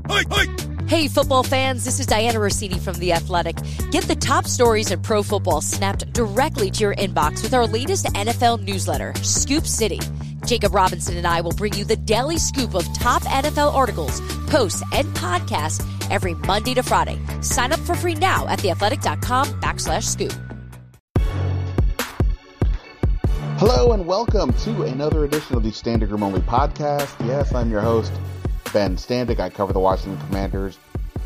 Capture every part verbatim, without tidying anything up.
Hey, football fans, this is Diana Rossini from The Athletic. Get the top stories in pro football snapped directly to your inbox with our latest N F L newsletter, Scoop City. Jacob Robinson and I will bring you the daily scoop of top N F L articles, posts, and podcasts every Monday to Friday. Sign up for free now at theathletic.com backslash scoop. Hello and welcome to another edition of the Standing Room Only podcast. Yes, I'm your host, Ben Standig. I cover the Washington Commanders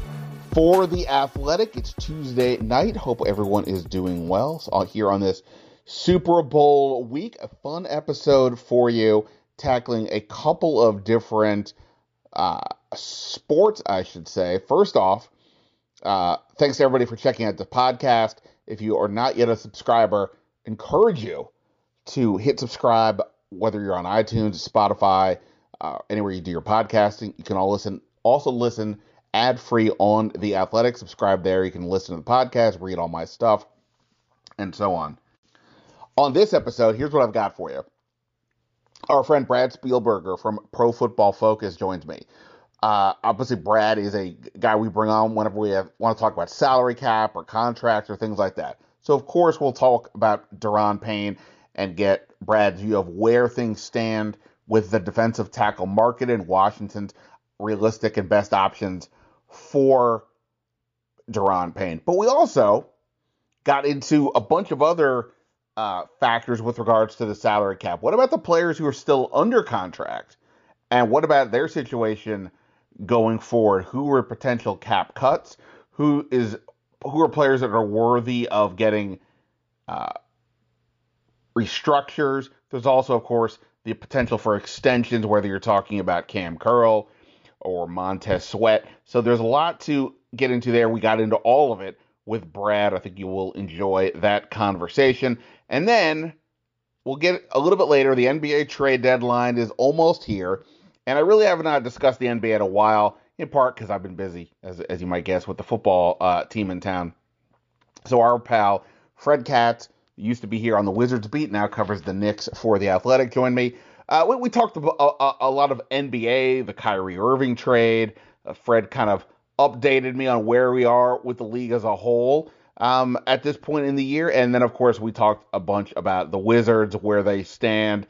for The Athletic. It's Tuesday night. Hope everyone is doing well. So here on this Super Bowl week, a fun episode for you, tackling a couple of different uh, sports, I should say. First off, uh, thanks to everybody for checking out the podcast. If you are not yet a subscriber, encourage you to hit subscribe, whether you're on iTunes, Spotify, uh, anywhere you do your podcasting. You can all listen, also listen ad-free on The Athletic. Subscribe there. You can listen to the podcast, read all my stuff, and so on. On this episode, here's what I've got for you. Our friend Brad Spielberger from Pro Football Focus joins me. Uh, obviously, Brad is a guy we bring on whenever we have, want to talk about salary cap or contracts or things like that. So, of course, we'll talk about Daron Payne and get Brad's view of where things stand with the defensive tackle market in Washington's realistic and best options for Daron Payne. But we also got into a bunch of other uh, factors with regards to the salary cap. What about the players who are still under contract? And what about their situation going forward? Who are potential cap cuts? Who is who are players that are worthy of getting uh, restructures? There's also, of course, the potential for extensions, whether you're talking about Cam Curl or Montez Sweat. So there's a lot to get into there. We got into all of it with Brad. I think you will enjoy that conversation. And then we'll get a little bit later. The N B A trade deadline is almost here. And I really have not discussed the N B A in a while, in part because I've been busy, as, as you might guess, with the football uh, team in town. So our pal, Fred Katz, used to be here on the Wizards beat, now covers the Knicks for The Athletic, joined me. Uh, we, we talked about a, a, a lot of N B A, the Kyrie Irving trade. Uh, Fred kind of updated me on where we are with the league as a whole um, at this point in the year. And then, of course, we talked a bunch about the Wizards, where they stand.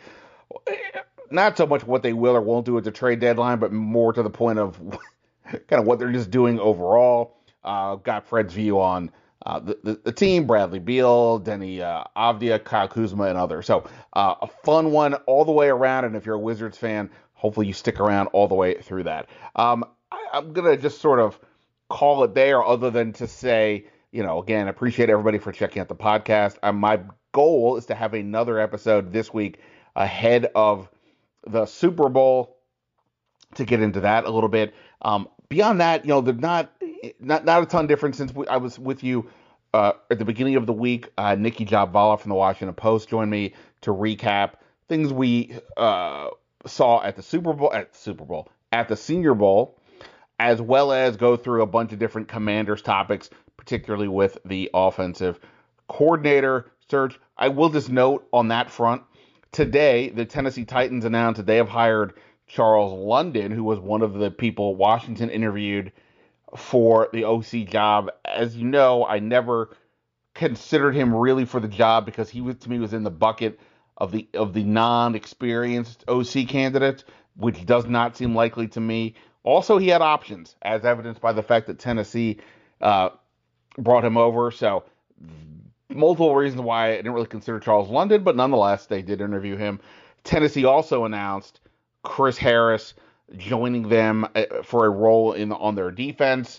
Not so much what they will or won't do at the trade deadline, but more to the point of kind of what they're just doing overall. Uh, got Fred's view on Uh, the, the, the team, Bradley Beal, Denny uh, Avdia, Kyle Kuzma, and others. So uh, a fun one all the way around. And if you're a Wizards fan, hopefully you stick around all the way through that. Um, I, I'm going to just sort of call it there, other than to say, you know, again, appreciate everybody for checking out the podcast. Um, my goal is to have another episode this week ahead of the Super Bowl to get into that a little bit. Um, beyond that, you know, there's not, not, not a ton different since we, I was with you uh, at the beginning of the week. Uh, Nikki Jabvala from the Washington Post joined me to recap things we uh, saw at the Super Bowl, at the Super Bowl, at the Senior Bowl, as well as go through a bunch of different Commanders topics, particularly with the offensive coordinator search. I will just note on that front, today, the Tennessee Titans announced that they have hired Charles London, who was one of the people Washington interviewed for the O C job. As you know, I never considered him really for the job because he was, to me, was in the bucket of the of the non-experienced O C candidates, which does not seem likely to me. Also, he had options, as evidenced by the fact that Tennessee uh, brought him over. So multiple reasons why I didn't really consider Charles London, but nonetheless, they did interview him. Tennessee also announced Chris Harris joining them for a role in on their defense.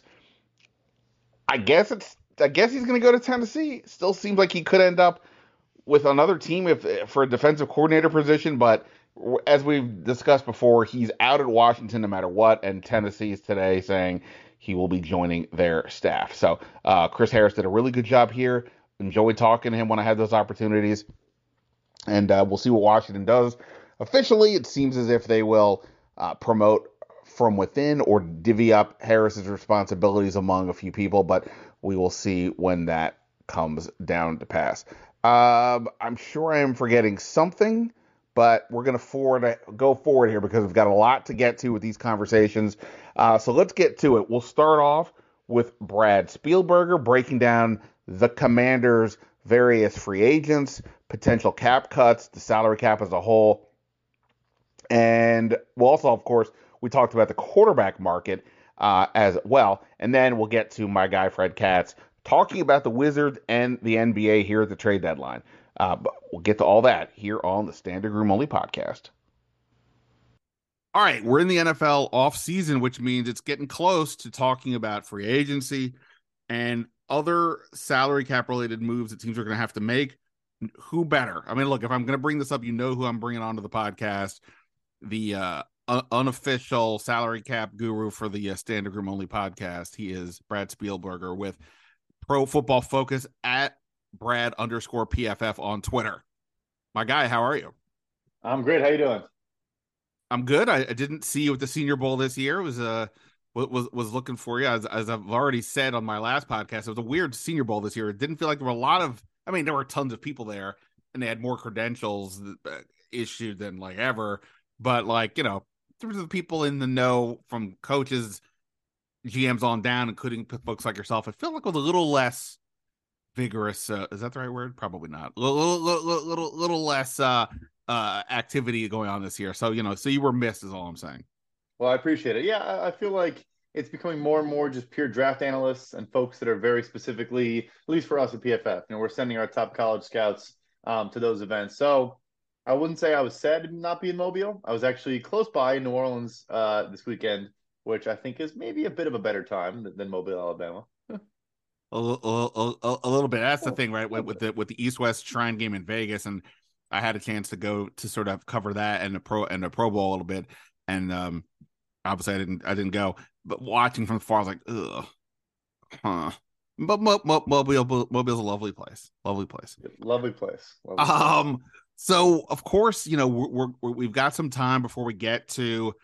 I guess it's. I guess he's going to go to Tennessee. Still seems like he could end up with another team if for a defensive coordinator position. But as we've discussed before, he's out at Washington no matter what. And Tennessee is today saying he will be joining their staff. So uh, Chris Harris did a really good job here. Enjoyed talking to him when I had those opportunities. And uh, we'll see what Washington does. Officially, it seems as if they will uh, promote from within or divvy up Harris's responsibilities among a few people, but we will see when that comes down to pass. Um, I'm sure I am forgetting something, but we're going to forward go forward here because we've got a lot to get to with these conversations. Uh, so let's get to it. We'll start off with Brad Spielberger breaking down the Commanders' various free agents, potential cap cuts, the salary cap as a whole. And we'll also, of course, we talked about the quarterback market uh, as well. And then we'll get to my guy, Fred Katz, talking about the Wizards and the N B A here at the trade deadline. Uh, but we'll get to all that here on the Standing Room Only podcast. All right, we're in the N F L off season, which means it's getting close to talking about free agency and other salary cap related moves that teams are going to have to make. Who better? I mean, look, if I'm going to bring this up, you know who I'm bringing onto the podcast, the uh, un- unofficial salary cap guru for the uh, Standing Room Only podcast. He is Brad Spielberger with Pro Football Focus at Brad underscore P F F on Twitter. My guy, how are you? I'm great. How you doing? I'm good. I, I didn't see you at the Senior Bowl this year. It was uh was was looking for you as as I've already said on my last podcast. It was a weird Senior Bowl this year. It didn't feel like there were a lot of. I mean, there were tons of people there, and they had more credentials issued than like ever. But like you know, there were the people in the know from coaches, G Ms on down, including folks like yourself. I feel like with a little less vigorous. Uh, is that the right word? Probably not. A little, little, little, little less uh, uh, activity going on this year. So, you know, so you were missed is all I'm saying. Well, I appreciate it. Yeah, I feel like it's becoming more and more just pure draft analysts and folks that are very specifically, at least for us at P F F, you know, we're sending our top college scouts um, to those events. So I wouldn't say I was sad to not be in Mobile. I was actually close by in New Orleans uh, this weekend, which I think is maybe a bit of a better time than, than Mobile, Alabama. A, a, a, a little bit. That's the thing, right? With, with the with the East West Shrine game in Vegas, and I had a chance to go to sort of cover that and the pro and the Pro Bowl a little bit, and um, obviously I didn't I didn't go, but watching from afar, I was like, ugh, huh. But Mo, Mo, Mobile Mobile's a lovely place, lovely place, lovely place. Lovely place. Um, so of course, you know we're, we're we've got some time before we get to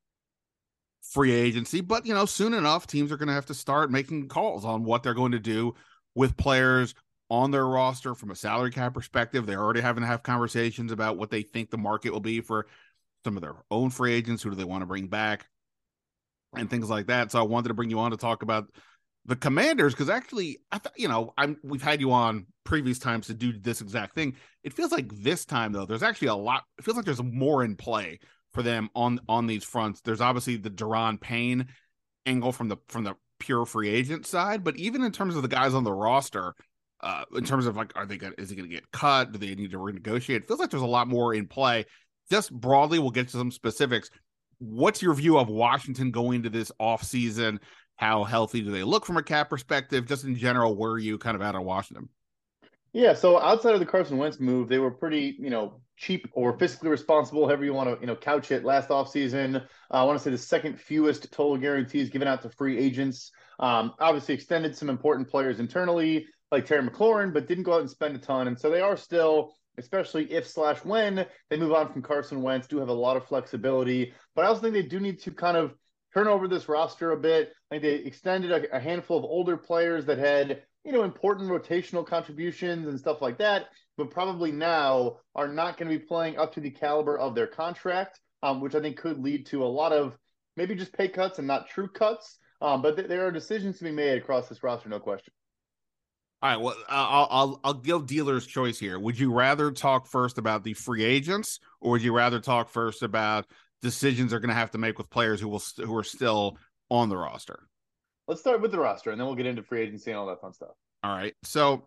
free agency, but you know, soon enough, teams are going to have to start making calls on what they're going to do with players on their roster from a salary cap perspective. They're already having to have conversations about what they think the market will be for some of their own free agents. Who do they want to bring back and things like that. So I wanted to bring you on to talk about the Commanders, because actually, I th- you know, I'm we've had you on previous times to do this exact thing. It feels like this time though, there's actually a lot. It feels like there's more in play for them on on these fronts. There's obviously the Daron Payne angle from the from the pure free agent side, but even in terms of the guys on the roster, uh, in terms of like, are they gonna is he going to get cut? Do they need to renegotiate? It feels like there's a lot more in play. Just broadly, we'll get to some specifics. What's your view of Washington going into this offseason? How healthy do they look from a cap perspective? Just in general, where are you kind of at on Washington? Yeah, so outside of the Carson Wentz move, they were pretty, you know, cheap or fiscally responsible, however you want to, you know, couch it. Last offseason, uh, I want to say the second fewest total guarantees given out to free agents. Um, obviously extended some important players internally, like Terry McLaurin, but didn't go out and spend a ton. And so they are still, especially if slash when they move on from Carson Wentz, do have a lot of flexibility. But I also think they do need to kind of turn over this roster a bit. I think they extended a, a handful of older players that had, you know, important rotational contributions and stuff like that, but probably now are not going to be playing up to the caliber of their contract, um, which I think could lead to a lot of maybe just pay cuts and not true cuts. Um, but th- there are decisions to be made across this roster, no question. All right, well, I'll, I'll I'll give dealer's choice here. Would you rather talk first about the free agents, or would you rather talk first about decisions they're going to have to make with players who will st- who are still on the roster? Let's start with the roster, and then we'll get into free agency and all that fun stuff. All right. So,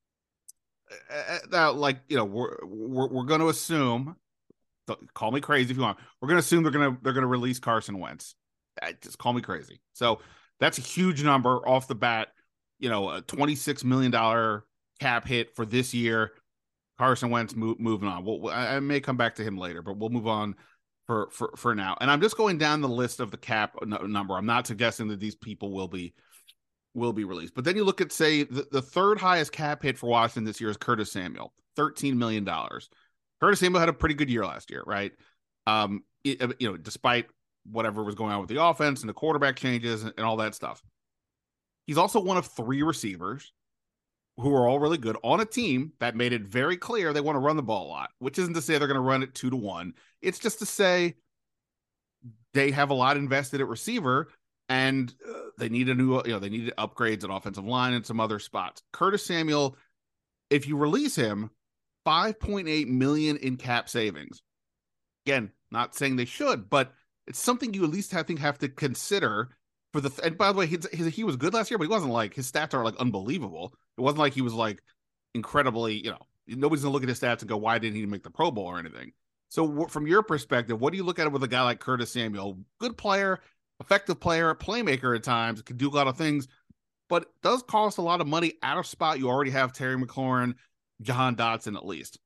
uh, now, like, you know, we're we're, we're going to assume. Call me crazy if you want. We're going to assume they're going to they're going to release Carson Wentz. Just call me crazy. So that's a huge number off the bat. You know, a twenty-six million dollars cap hit for this year. Carson Wentz move, moving on. We'll, I may come back to him later, but we'll move on for, for, for now. And I'm just going down the list of the cap number. I'm not suggesting that these people will be will be released. But then you look at, say, the, the third highest cap hit for Washington this year is Curtis Samuel, thirteen million dollars. Curtis Samuel had a pretty good year last year, right? Um, it, you know, despite whatever was going on with the offense and the quarterback changes and, and all that stuff. He's also one of three receivers who are all really good on a team that made it very clear they want to run the ball a lot, which isn't to say they're going to run it two to one. It's just to say they have a lot invested at receiver, and uh, they need a new, you know, they need upgrades at offensive line and some other spots. Curtis Samuel, if you release him, five point eight million dollars in cap savings. Again, not saying they should, but it's something you at least I think have to consider for the. And by the way, he, he was good last year, but he wasn't like his stats are like unbelievable. It wasn't like he was like incredibly, you know, nobody's gonna look at his stats and go, why didn't he make the Pro Bowl or anything? So from your perspective, what do you look at it with a guy like Curtis Samuel? Good player, effective player, playmaker at times, can do a lot of things, but does cost a lot of money out of spot. You already have Terry McLaurin, Jahan Dotson at least.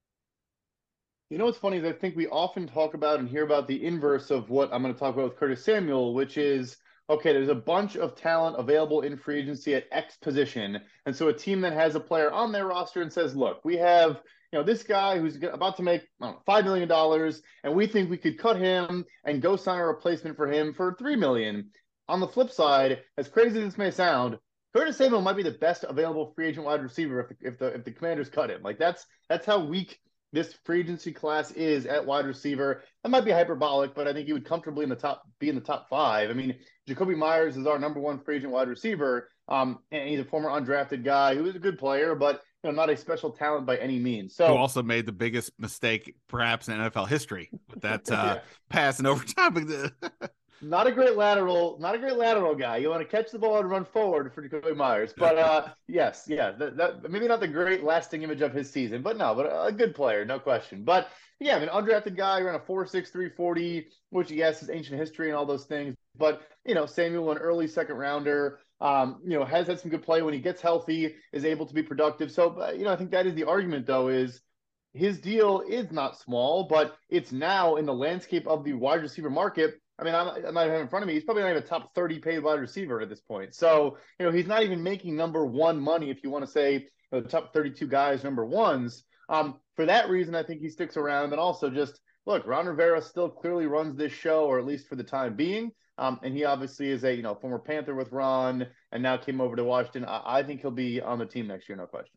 You know what's funny is I think we often talk about and hear about the inverse of what I'm going to talk about with Curtis Samuel, which is, okay, there's a bunch of talent available in free agency at X position. And so a team that has a player on their roster and says, look, we have, you know, this guy who's about to make I don't know, five million dollars, and we think we could cut him and go sign a replacement for him for three million dollars. On the flip side, as crazy as this may sound, Curtis Samuel might be the best available free agent wide receiver if the, if the, if the Commanders cut him. Like that's, that's how weak this free agency class is at wide receiver. That might be hyperbolic, but I think he would comfortably in the top, be in the top five. I mean, Jakobi Meyers is our number one free agent wide receiver. Um, and he's a former undrafted guy who is a good player, but you know, not a special talent by any means. So who also made the biggest mistake perhaps in N F L history with that uh, yeah. pass in overtime. Not a great lateral, not a great lateral guy. You want to catch the ball and run forward for Jakobi Meyers. But uh, yes, yeah, that, that, maybe not the great lasting image of his season, but no, but a good player, no question. But yeah, I mean, undrafted guy, ran a four six, three forty, which yes is ancient history and all those things. But you know, Samuel, an early second rounder, um, you know, has had some good play when he gets healthy, is able to be productive. So uh, you know, I think that is the argument though, is his deal is not small, but it's now in the landscape of the wide receiver market. I mean, I'm, I'm not even in front of me. He's probably not even a top thirty paid wide receiver at this point. So, you know, he's not even making number one money, if you want to say, you know, the top thirty-two guys, number ones. Um, for that reason, I think he sticks around. And also just, look, Ron Rivera still clearly runs this show, or at least for the time being. Um, and he obviously is a, you know, former Panther with Ron and now came over to Washington. I, I think he'll be on the team next year, no question.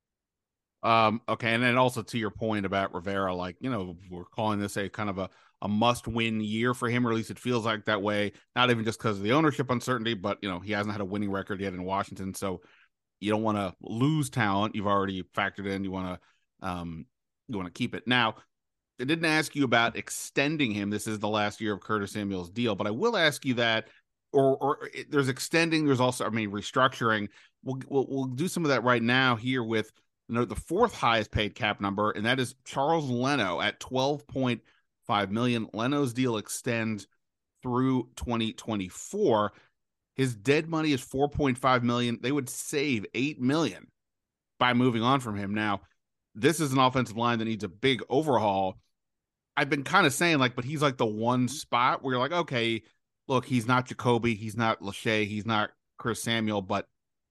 Um, okay. And then also to your point about Rivera, like, you know, we're calling this a kind of a, a must-win year for him, or at least it feels like that way. Not even just because of the ownership uncertainty, but, you know, he hasn't had a winning record yet in Washington. So you don't want to lose talent. You've already factored in. You want to, um, you want to keep it. Now, I didn't ask you about extending him. This is the last year of Curtis Samuel's deal, but I will ask you that, or, or there's extending. There's also, I mean, restructuring. We'll, we'll, we'll do some of that right now here with, you know, the fourth highest paid cap number, and that is Charles Leno at twelve point five million dollars. Leno's deal extends through twenty twenty-four. His dead money is four point five million dollars. They would save eight million dollars by moving on from him. Now, this is an offensive line that needs a big overhaul. I've been kind of saying, like, but he's like the one spot where you're like, okay, look, he's not Jacoby, he's not Lachey, he's not Chris Samuel, but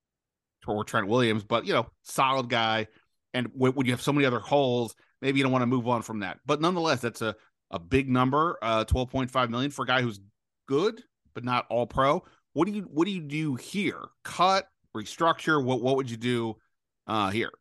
or Trent Williams, but, you know, solid guy. And when, when you have so many other holes, maybe you don't want to move on from that. But nonetheless, that's a, a big number, uh, twelve point five million dollars for a guy who's good, but not all pro. What do you, what do you do here? Cut, restructure? What, what would you do uh, here?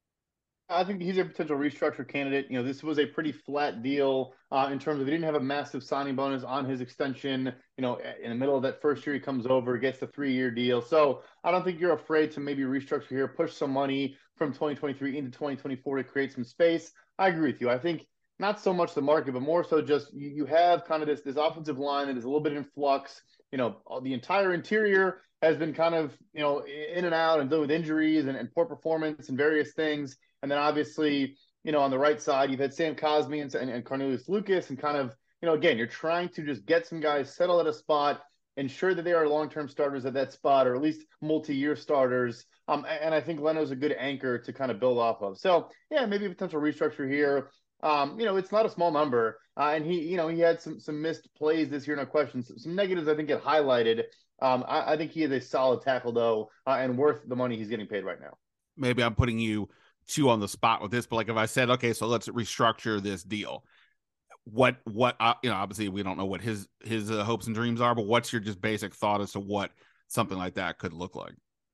I think he's a potential restructure candidate. You know, this was a pretty flat deal uh, in terms of he didn't have a massive signing bonus on his extension. You know, in the middle of that first year, he comes over, gets the three-year deal. So I don't think you're afraid to maybe restructure here, push some money from twenty twenty-three into twenty twenty-four to create some space. I agree with you. I think not so much the market, but more so just you, you have kind of this, this offensive line that is a little bit in flux. You know, the entire interior has been kind of, you know, in and out and dealing with injuries and, and poor performance and various things. And then obviously, you know, on the right side, you've had Sam Cosmi and, and, and Cornelius Lucas, and kind of, you know, again, you're trying to just get some guys settled at a spot, ensure that they are long-term starters at that spot, or at least multi-year starters. Um, and I think Leno's a good anchor to kind of build off of. So, yeah, maybe a potential restructure here. Um, you know, it's not a small number. Uh, and he, you know, he had some some missed plays this year, no question. Some, some negatives, I think, get highlighted. Um, I, I think he is a solid tackle, though, uh, and worth the money he's getting paid right now. Maybe I'm putting you two on the spot with this, but like if I said, okay, so let's restructure this deal. What, what, uh, you know, obviously we don't know what his, his uh, hopes and dreams are, but what's your just basic thought as to what something like that could look like?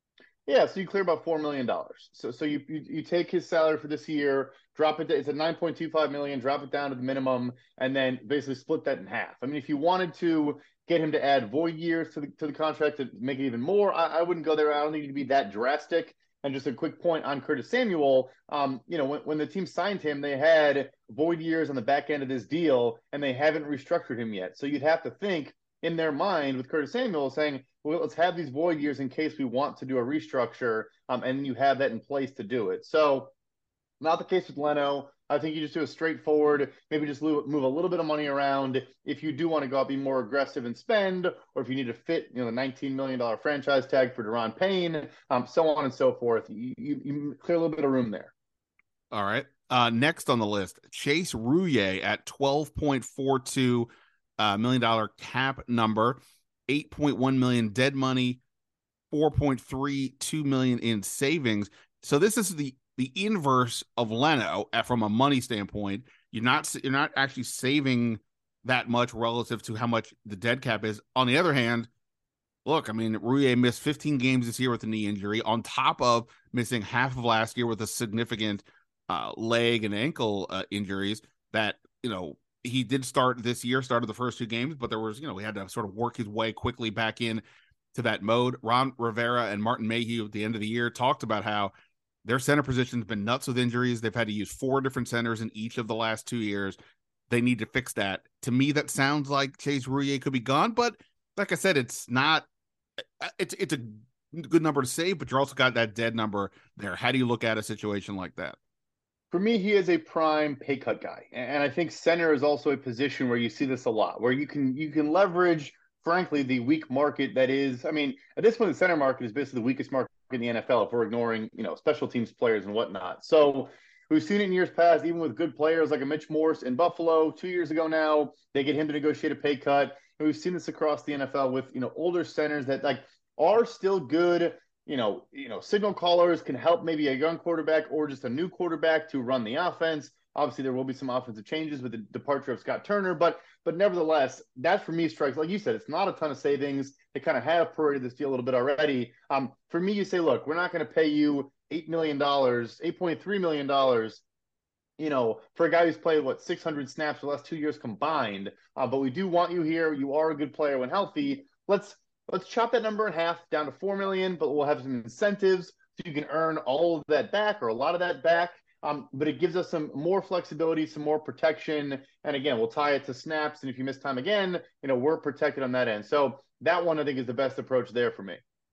Yeah, so you clear about four million dollars. So so you, you you take his salary for this year, drop it. To, it's a nine point two five million. Drop it down to the minimum, and then basically split that in half. I mean, if you wanted to get him to add void years to the to the contract to make it even more, I, I wouldn't go there. I don't need to be that drastic. And just a quick point on Curtis Samuel. Um, you know, when, when the team signed him, they had void years on the back end of this deal, and they haven't restructured him yet. So you'd have to think in their mind with Curtis Samuel saying, well, let's have these void years in case we want to do a restructure, um, and you have that in place to do it. So not the case with Leno. I think you just do a straightforward, maybe just move a little bit of money around if you do want to go out, be more aggressive and spend, or if you need to fit, you know, the nineteen million dollars franchise tag for Daron Payne, um, so on and so forth. You, you, you clear a little bit of room there. All right. Uh, next on the list, Chase Roullier at twelve point four two uh, million dollar cap number, eight point one million dead money, four point three two million in savings. So this is the the inverse of Leno from a money standpoint. You're not you're not actually saving that much relative to how much the dead cap is. On the other hand, look, I mean, Roullier missed fifteen games this year with a knee injury, on top of missing half of last year with a significant uh, leg and ankle uh, injuries. That, you know, he did start this year, started the first two games, but there was, you know, we had to sort of work his way quickly back in to that mode. Ron Rivera and Martin Mayhew at the end of the year talked about how their center position's been nuts with injuries. They've had to use four different centers in each of the last two years. They need to fix that. To me, that sounds like Chase Roullier could be gone, but like I said, it's not. It's it's a good number to save, but you're also got that dead number there. How do you look at a situation like that? For me, he is a prime pay cut guy, and I think center is also a position where you see this a lot, where you can you can leverage, frankly, the weak market that is. I mean, at this point, the center market is basically the weakest market in the N F L if we're ignoring, you know, special teams players and whatnot. So we've seen it in years past, even with good players like a Mitch Morse in Buffalo two years ago now, they get him to negotiate a pay cut. And we've seen this across the N F L with, you know, older centers that like are still good, you know, you know, signal callers, can help maybe a young quarterback or just a new quarterback to run the offense. Obviously, there will be some offensive changes with the departure of Scott Turner, but but nevertheless, that for me strikes, like you said, it's not a ton of savings. They kind of have paraded this deal a little bit already. Um, for me, you say, look, we're not going to pay you eight million dollars, eight point three million dollars, you know, for a guy who's played, what, six hundred snaps the last two years combined. Uh, but we do want you here. You are a good player when healthy. Let's let's chop that number in half down to four million dollars, but we'll have some incentives so you can earn all of that back or a lot of that back. Um, but it gives us some more flexibility, some more protection. And again, we'll tie it to snaps. And if you miss time again, you know, we're protected on that end. So that one, I think, is the best approach there for me.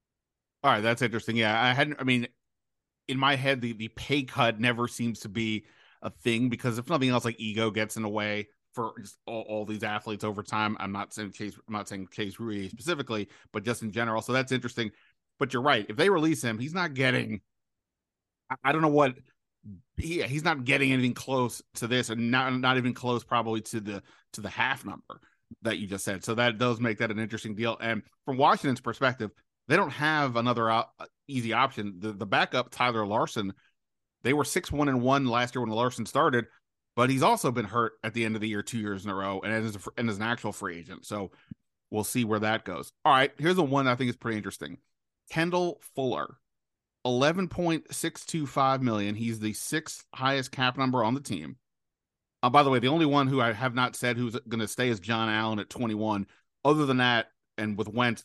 All right. That's interesting. Yeah. I hadn't, I mean, in my head, the, the pay cut never seems to be a thing because if nothing else, like ego gets in the way for just all, all these athletes over time. I'm not saying Chase, I'm not saying Chase Roullier specifically, but just in general. So that's interesting. But you're right. If they release him, he's not getting, I, I don't know what, he, he's not getting anything close to this, and not not even close probably to the to the half number that you just said. So that does make that an interesting deal. And from Washington's perspective, they don't have another uh, easy option. The the backup, Tyler Larson, they were six one and one last year when Larson started, but he's also been hurt at the end of the year two years in a row, and as a, and as an actual free agent. So we'll see where that goes. All right, here's the one I think is pretty interesting. Kendall Fuller. eleven point six two five million. He's the sixth highest cap number on the team. Uh, by the way, the only one who I have not said who's going to stay is John Allen at twenty-one. Other than that, and with Wentz,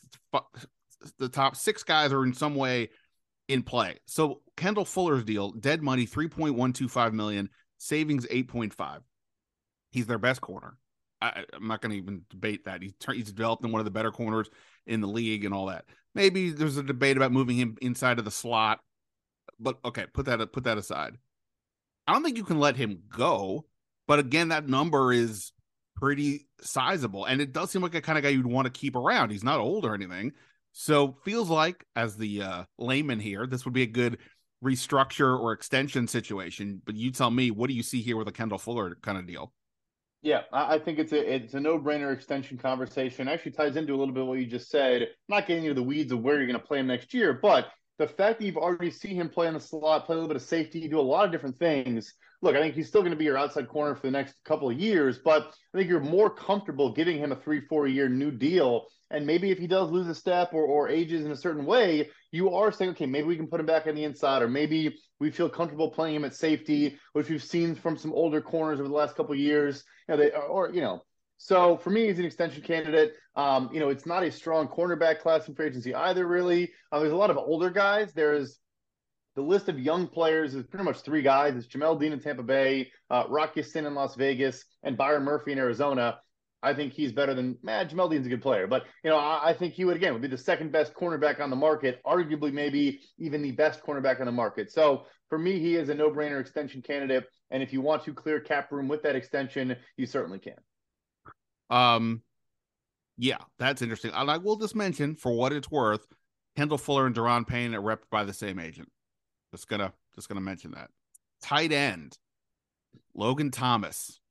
the top six guys are in some way in play. So Kendall Fuller's deal, dead money, three point one two five million, savings eight point five. He's their best corner. I, I'm not going to even debate that. He's, he's developed in one of the better corners in the league and all that. Maybe there's a debate about moving him inside of the slot, but okay, put that put that aside. I don't think you can let him go, but again, that number is pretty sizable, and it does seem like a kind of guy you'd want to keep around. He's not old or anything, so feels like, as the uh, layman here, this would be a good restructure or extension situation. But you tell me, what do you see here with a Kendall Fuller kind of deal? Yeah, I think it's a it's a no-brainer extension conversation. Actually ties into a little bit what you just said. I'm not getting into the weeds of where you're going to play him next year, but the fact that you've already seen him play in the slot, play a little bit of safety, do a lot of different things. Look, I think he's still going to be your outside corner for the next couple of years, but I think you're more comfortable giving him a three, four-year new deal And maybe if he does lose a step or, or ages in a certain way, you are saying, okay, maybe we can put him back on the inside, or maybe we feel comfortable playing him at safety, which we've seen from some older corners over the last couple of years. You know, they, or, you know, so for me, he's an extension candidate. Um, you know, it's not a strong cornerback class in free agency either, really. Uh, there's a lot of older guys. There's the list of young players is pretty much three guys. It's Jamel Dean in Tampa Bay, uh, Rock Ya-Sin in Las Vegas, and Byron Murphy in Arizona. I think he's better than, man, Jamel Dean's a good player. But, you know, I, I think he would, again, would be the second best cornerback on the market, arguably maybe even the best cornerback on the market. So for me, he is a no-brainer extension candidate. And if you want to clear cap room with that extension, you certainly can. Um, yeah, that's interesting. And I will just mention, for what it's worth, Kendall Fuller and Deron Payne are repped by the same agent. Just gonna just gonna mention that. Tight end, Logan Thomas.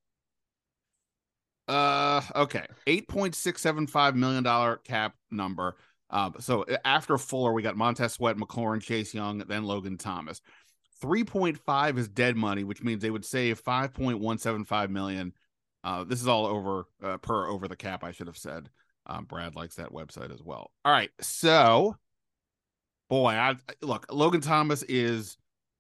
Uh, okay, eight point six seven five million dollar cap number. Um, so after Fuller, we got Montez Sweat, McLaurin, Chase Young, then Logan Thomas. three point five is dead money, which means they would save five point one seven five million. Uh, this is all over uh, per over the cap, I should have said. Um, Brad likes that website as well. All right, so boy, I look, Logan Thomas is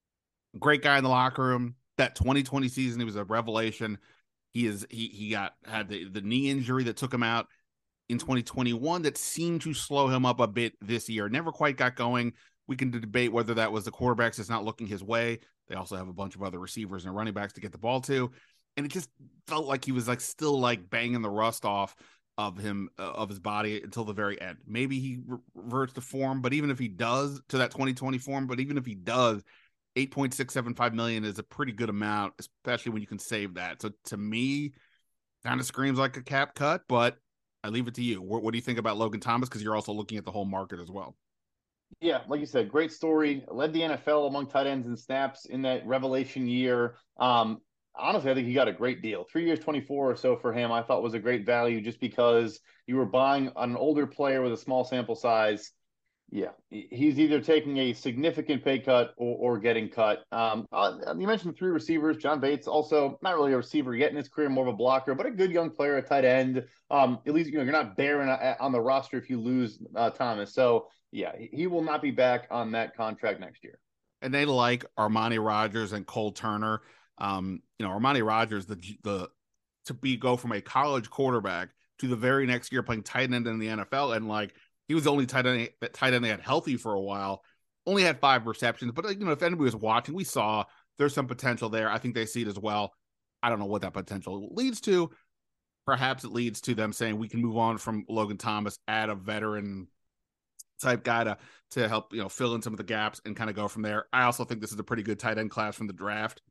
a great guy in the locker room. That twenty twenty season, he was a revelation. He is he he got had the, the knee injury that took him out in twenty twenty-one that seemed to slow him up a bit this year. Never quite got going. We can debate whether that was the quarterbacks that's not looking his way. They also have a bunch of other receivers and running backs to get the ball to. And it just felt like he was like still like banging the rust off of him, uh, of his body until the very end. Maybe he re- reverts to form, but even if he does, to that twenty twenty form, but even if he does, eight point six seven five million is a pretty good amount, especially when you can save that. So to me, kind of screams like a cap cut, but I leave it to you. What, what do you think about Logan Thomas? Because you're also looking at the whole market as well. Yeah, like you said, great story. Led the N F L among tight ends and snaps in that revelation year. Um, honestly, I think he got a great deal. Three years, twenty-four or so for him, I thought was a great value just because you were buying an older player with a small sample size. Yeah, he's either taking a significant pay cut or, or getting cut. Um, uh, you mentioned three receivers. John Bates, also not really a receiver yet in his career, more of a blocker, but a good young player at tight end. Um, at least you know you're not barren on the roster if you lose uh, Thomas. So yeah, he will not be back on that contract next year. And they like Armani Rogers and Cole Turner. Um, you know, Armani Rogers, the the to be go from a college quarterback to the very next year playing tight end in the N F L, and like he was the only tight end that tight end they had healthy for a while. Only had five receptions, but you know, if anybody was watching, we saw there's some potential there. I think they see it as well. I don't know what that potential leads to. Perhaps it leads to them saying we can move on from Logan Thomas, add a veteran type guy to to help you know fill in some of the gaps and kind of go from there. I also think this is a pretty good tight end class from the draft,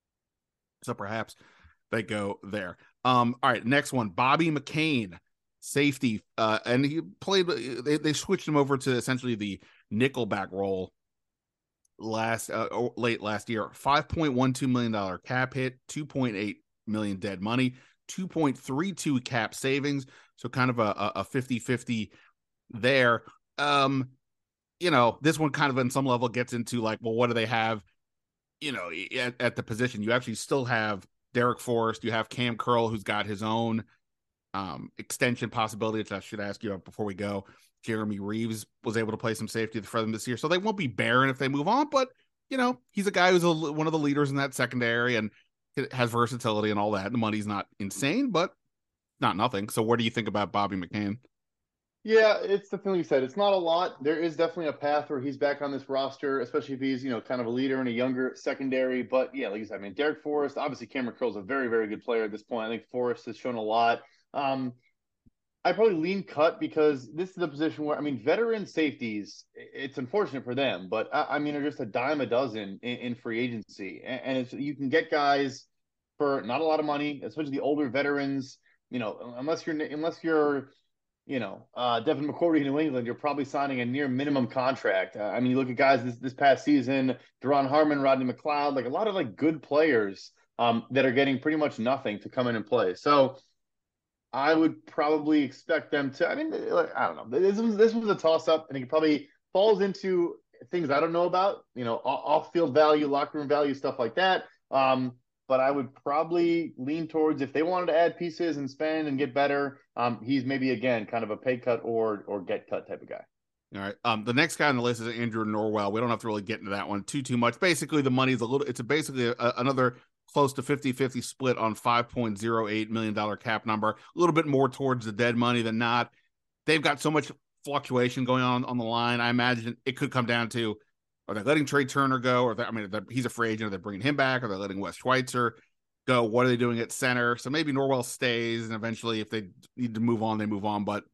so perhaps they go there. Um, all right, next one, Bobby McCain, safety, uh, and he played. They, they switched him over to essentially the nickelback role last uh, late last year. five point one two million dollar cap hit, two point eight million dead money, two point three two cap savings. So kind of a a fifty-fifty there. Um, you know, this one kind of on some level gets into like, well, what do they have? You know, at, at the position, you actually still have Derek Forrest, you have Cam Curl, who's got his own um, extension possibility, which I should ask you before we go. Jeremy Reeves was able to play some safety for them this year, so they won't be barren if they move on. But you know, he's a guy who's a, one of the leaders in that secondary and has versatility and all that. The money's not insane, but not nothing. So, what do you think about Bobby McCain? Yeah, it's the thing you said. It's not a lot. There is definitely a path where he's back on this roster, especially if he's, you know, kind of a leader in a younger secondary. But yeah, like you said, I mean, Derek Forrest, obviously Cameron Curl's a very, very good player at this point. I think Forrest has shown a lot. Um, I probably lean cut because this is the position where, I mean, veteran safeties, it's unfortunate for them, but I, I mean, they're just a dime a dozen in, in free agency. And, and it's, you can get guys for not a lot of money, especially the older veterans, you know, unless you're, unless you're, you know, uh, Devin McCourty in New England, you're probably signing a near minimum contract. Uh, I mean, you look at guys this, this past season, Deron Harmon, Rodney McLeod, like a lot of like good players um, that are getting pretty much nothing to come in and play. So I would probably expect them to, I mean, like, I don't know. This was, this was a toss up, and it probably falls into things I don't know about, you know, off field value, locker room value, stuff like that. Um, but I would probably lean towards if they wanted to add pieces and spend and get better. Um, he's maybe again kind of a pay cut or or get cut type of guy. All right. Um, the next guy on the list is Andrew Norwell. We don't have to really get into that one too too much. Basically, the money's a little. It's a basically a, another close to fifty-fifty split on five point oh eight million dollars cap number. A little bit more towards the dead money than not. They've got so much fluctuation going on on the line. I imagine it could come down to, are they letting Trey Turner go? Or they, I mean, he's a free agent. Are they bringing him back? Are they letting Wes Schweitzer go? What are they doing at center? So maybe Norwell stays, and eventually, if they need to move on, they move on. But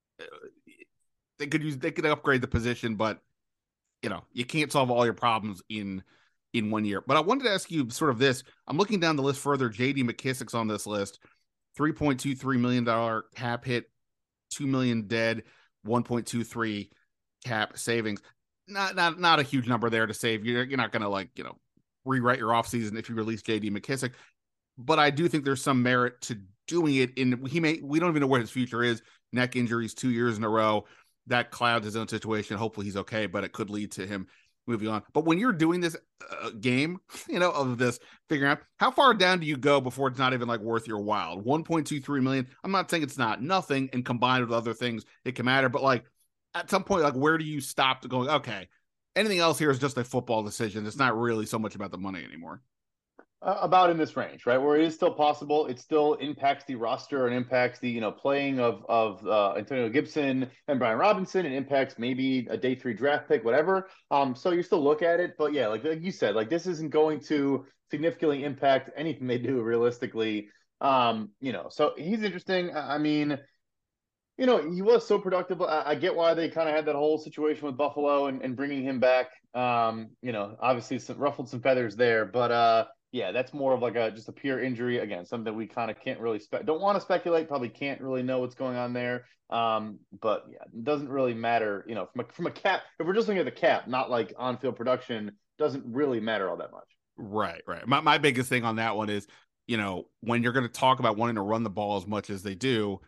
they could use they could upgrade the position, but you know, you can't solve all your problems in in one year. But I wanted to ask you sort of this. I'm looking down the list further. J D McKissic's on this list. three point two three million dollars cap hit, two million dollars dead, one point two three cap savings. Not not not a huge number there to save. You're you're not gonna like, you know, rewrite your offseason if you release J D McKissic. But I do think there's some merit to doing it in he may we don't even know what his future is. Neck injuries two years in a row. That clouds his own situation. Hopefully he's okay, but it could lead to him moving on. But when you're doing this uh, game, you know, of this, figuring out how far down do you go before it's not even like worth your while? one point two three million. I'm not saying it's not nothing, and combined with other things, it can matter. But like at some point, like where do you stop to going, okay, anything else here is just a football decision. It's not really so much about the money anymore. Uh, about in this range, right, where it is still possible, it still impacts the roster and impacts the you know playing of of uh, Antonio Gibson and Brian Robinson, and impacts maybe a day three draft pick, whatever. Um, so you still look at it, but yeah, like like you said, like this isn't going to significantly impact anything they do realistically. Um, you know, so he's interesting. I mean, you know, he was so productive. I, I get why they kind of had that whole situation with Buffalo and, and bringing him back. Um, you know, obviously some, ruffled some feathers there, but uh. Yeah, that's more of like a just a pure injury. Again, something that we kind of can't really spe- don't want to speculate. Probably can't really know what's going on there. Um, but yeah, it doesn't really matter. You know, from a, from a cap, if we're just looking at the cap, not like on field production, doesn't really matter all that much. Right, right. My my biggest thing on that one is, you know, when you're going to talk about wanting to run the ball as much as they do,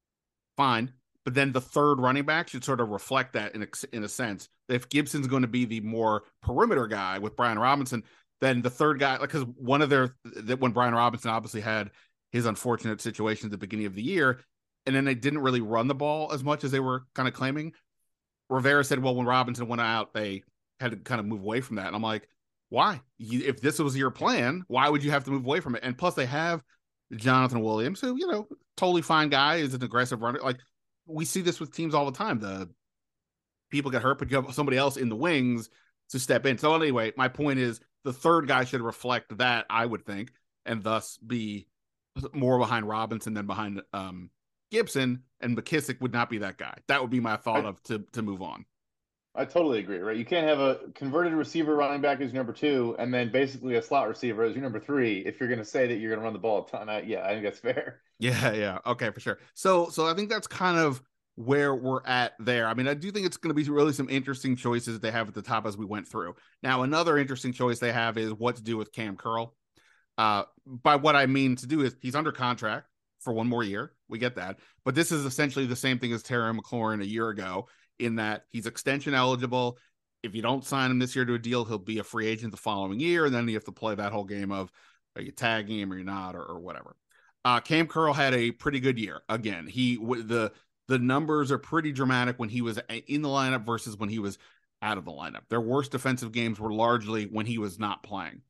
fine. But then the third running back should sort of reflect that in a, in a sense. If Gibson's going to be the more perimeter guy with Brian Robinson, then the third guy, like, because one of their, that when Brian Robinson obviously had his unfortunate situation at the beginning of the year, and then they didn't really run the ball as much as they were kind of claiming. Rivera said, well, when Robinson went out, they had to kind of move away from that. And I'm like, why? You, if this was your plan, why would you have to move away from it? And plus, they have Jonathan Williams, who, you know, totally fine guy, is an aggressive runner. Like, we see this with teams all the time. The people get hurt, but you have somebody else in the wings to step in. So anyway, my point is, the third guy should reflect that, I would think, and thus be more behind Robinson than behind um, Gibson, and McKissic would not be that guy. That would be my thought I, of to to move on. I totally agree, right? You can't have a converted receiver running back as your number two, and then basically a slot receiver as your number three if you're going to say that you're going to run the ball a ton. I, yeah, I think that's fair. Yeah, yeah. Okay, for sure. So, so I think that's kind of where we're at there. I mean, I do think it's going to be really some interesting choices that they have at the top as we went through. Now, another interesting choice they have is what to do with Cam Curl. Uh, by what I mean to do is he's under contract for one more year. We get that. But this is essentially the same thing as Terry McLaurin a year ago, in that he's extension eligible. If you don't sign him this year to a deal, he'll be a free agent the following year. And then you have to play that whole game of, are you tagging him or you're not, or, or whatever. Uh, Cam Curl had a pretty good year. Again, he the the numbers are pretty dramatic when he was in the lineup versus when he was out of the lineup. Their worst defensive games were largely when he was not playing.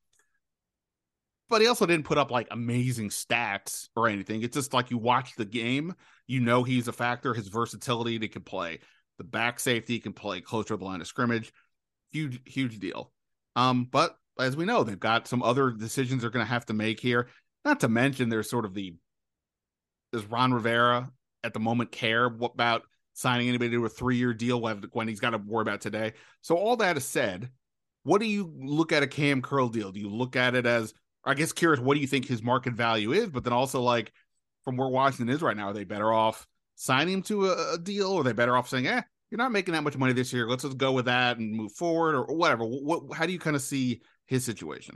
But he also didn't put up like amazing stats or anything. It's just like you watch the game, you know he's a factor. His versatility, he can play the back safety, he can play closer to the line of scrimmage. Huge, huge deal. Um, but as we know, they've got some other decisions they're going to have to make here. Not to mention there's sort of the, does Ron Rivera at the moment care about signing anybody to a three-year deal when he's got to worry about today? So all that is said, what do you look at a Cam Curl deal? Do you look at it as, I guess, curious, what do you think his market value is? But then also, like, from where Washington is right now, are they better off signing him to a, a deal? Or are they better off saying, eh, you're not making that much money this year, let's just go with that and move forward, or, or whatever? What, how do you kind of see his situation?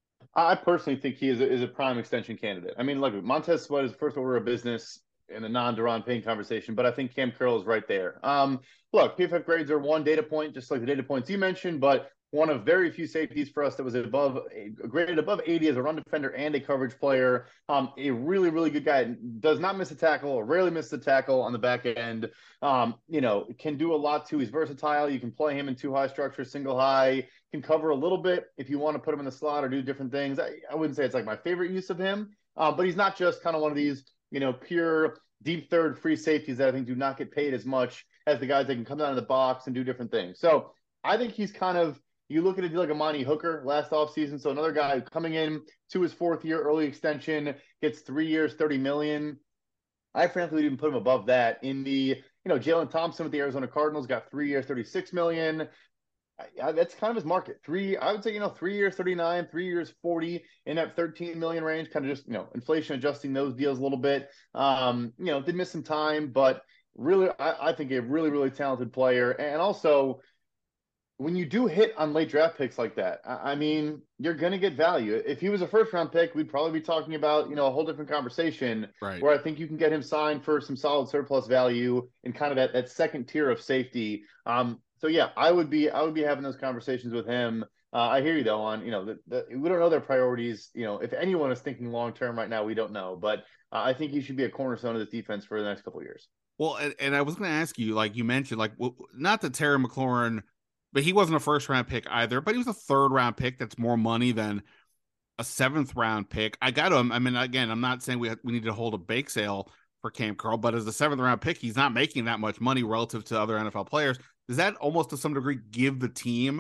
I personally think he is a, is a prime extension candidate. I mean, look, Montez Sweat is first order of business in a non-Daron Payne conversation, but I think Cam Curl is right there. Um, look, P F F grades are one data point, just like the data points you mentioned, but one of very few safeties for us that was above graded above eighty as a run defender and a coverage player. Um, a really, really good guy. Does not miss a tackle or rarely misses a tackle on the back end. Um, you know, can do a lot too. He's versatile. You can play him in two high structure, single high, can cover a little bit if you want to put him in the slot or do different things. I, I wouldn't say it's like my favorite use of him, uh, but he's not just kind of one of these, you know, pure deep third free safeties that I think do not get paid as much as the guys that can come down in the box and do different things. So I think he's kind of, you look at a deal like Amani Hooker last offseason. So another guy coming in to his fourth year, early extension, gets three years, thirty million. I frankly didn't put him above that. In the, you know, Jalen Thompson with the Arizona Cardinals got three years, thirty-six million. I, I, that's kind of his market. Three, I would say, you know, three years, thirty-nine, three years, forty, in that thirteen million range, kind of just, you know, inflation adjusting those deals a little bit. Um, you know, did miss some time, but really, I, I think a really, really talented player. And also, when you do hit on late draft picks like that, I mean, you're going to get value. If he was a first round pick, we'd probably be talking about, you know, a whole different conversation, right, where I think you can get him signed for some solid surplus value in kind of that, that second tier of safety. Um, so yeah, I would be, I would be having those conversations with him. Uh, I hear you though on, you know, the, the, we don't know their priorities. You know, if anyone is thinking long-term right now, we don't know, but uh, I think he should be a cornerstone of this defense for the next couple of years. Well, and, and I was going to ask you, like you mentioned, like well, not that Terry McLaurin, but he wasn't a first round pick either, but he was a third round pick. That's more money than a seventh round pick. I got him. I mean, again, I'm not saying we have, we need to hold a bake sale for Cam Curl, but as a seventh round pick, he's not making that much money relative to other N F L players. Does that almost to some degree give the team,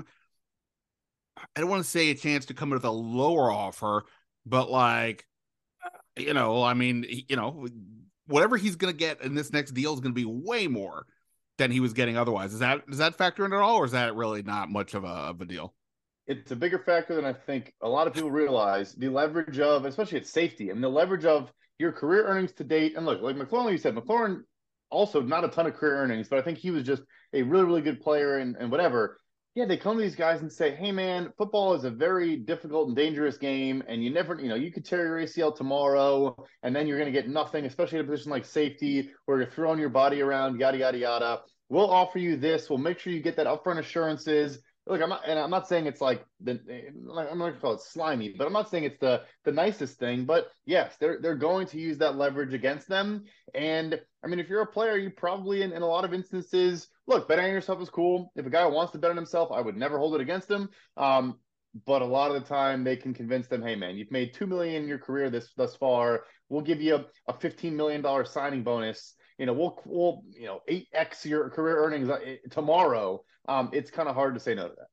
I don't want to say a chance to come in with a lower offer, but like, you know, I mean, you know, whatever he's going to get in this next deal is going to be way more than he was getting otherwise. Is that, does that factor in at all, or is that really not much of a, of a deal? It's a bigger factor than I think a lot of people realize. The leverage of, especially at safety, I mean, the leverage of your career earnings to date. And look, like McLaurin, you said, McLaurin also not a ton of career earnings, but I think he was just a really, really good player and, and whatever. Yeah, they come to these guys and say, hey, man, football is a very difficult and dangerous game. And you never, you know, you could tear your A C L tomorrow and then you're going to get nothing, especially in a position like safety where you're throwing your body around, yada, yada, yada. We'll offer you this. We'll make sure you get that upfront assurances. Look, I'm not, and I'm not saying it's like the, I'm not going to call it slimy, but I'm not saying it's the the nicest thing. But yes, they're they're going to use that leverage against them. And I mean, if you're a player, you probably in, in a lot of instances, look, betting on yourself is cool. If a guy wants to bet on himself, I would never hold it against him. Um, but a lot of the time, they can convince them, hey man, you've made two million in your career this thus far. We'll give you a, a fifteen million dollars signing bonus. You know, we'll, we'll, you know, eight X your career earnings tomorrow. Um, it's kind of hard to say no to that.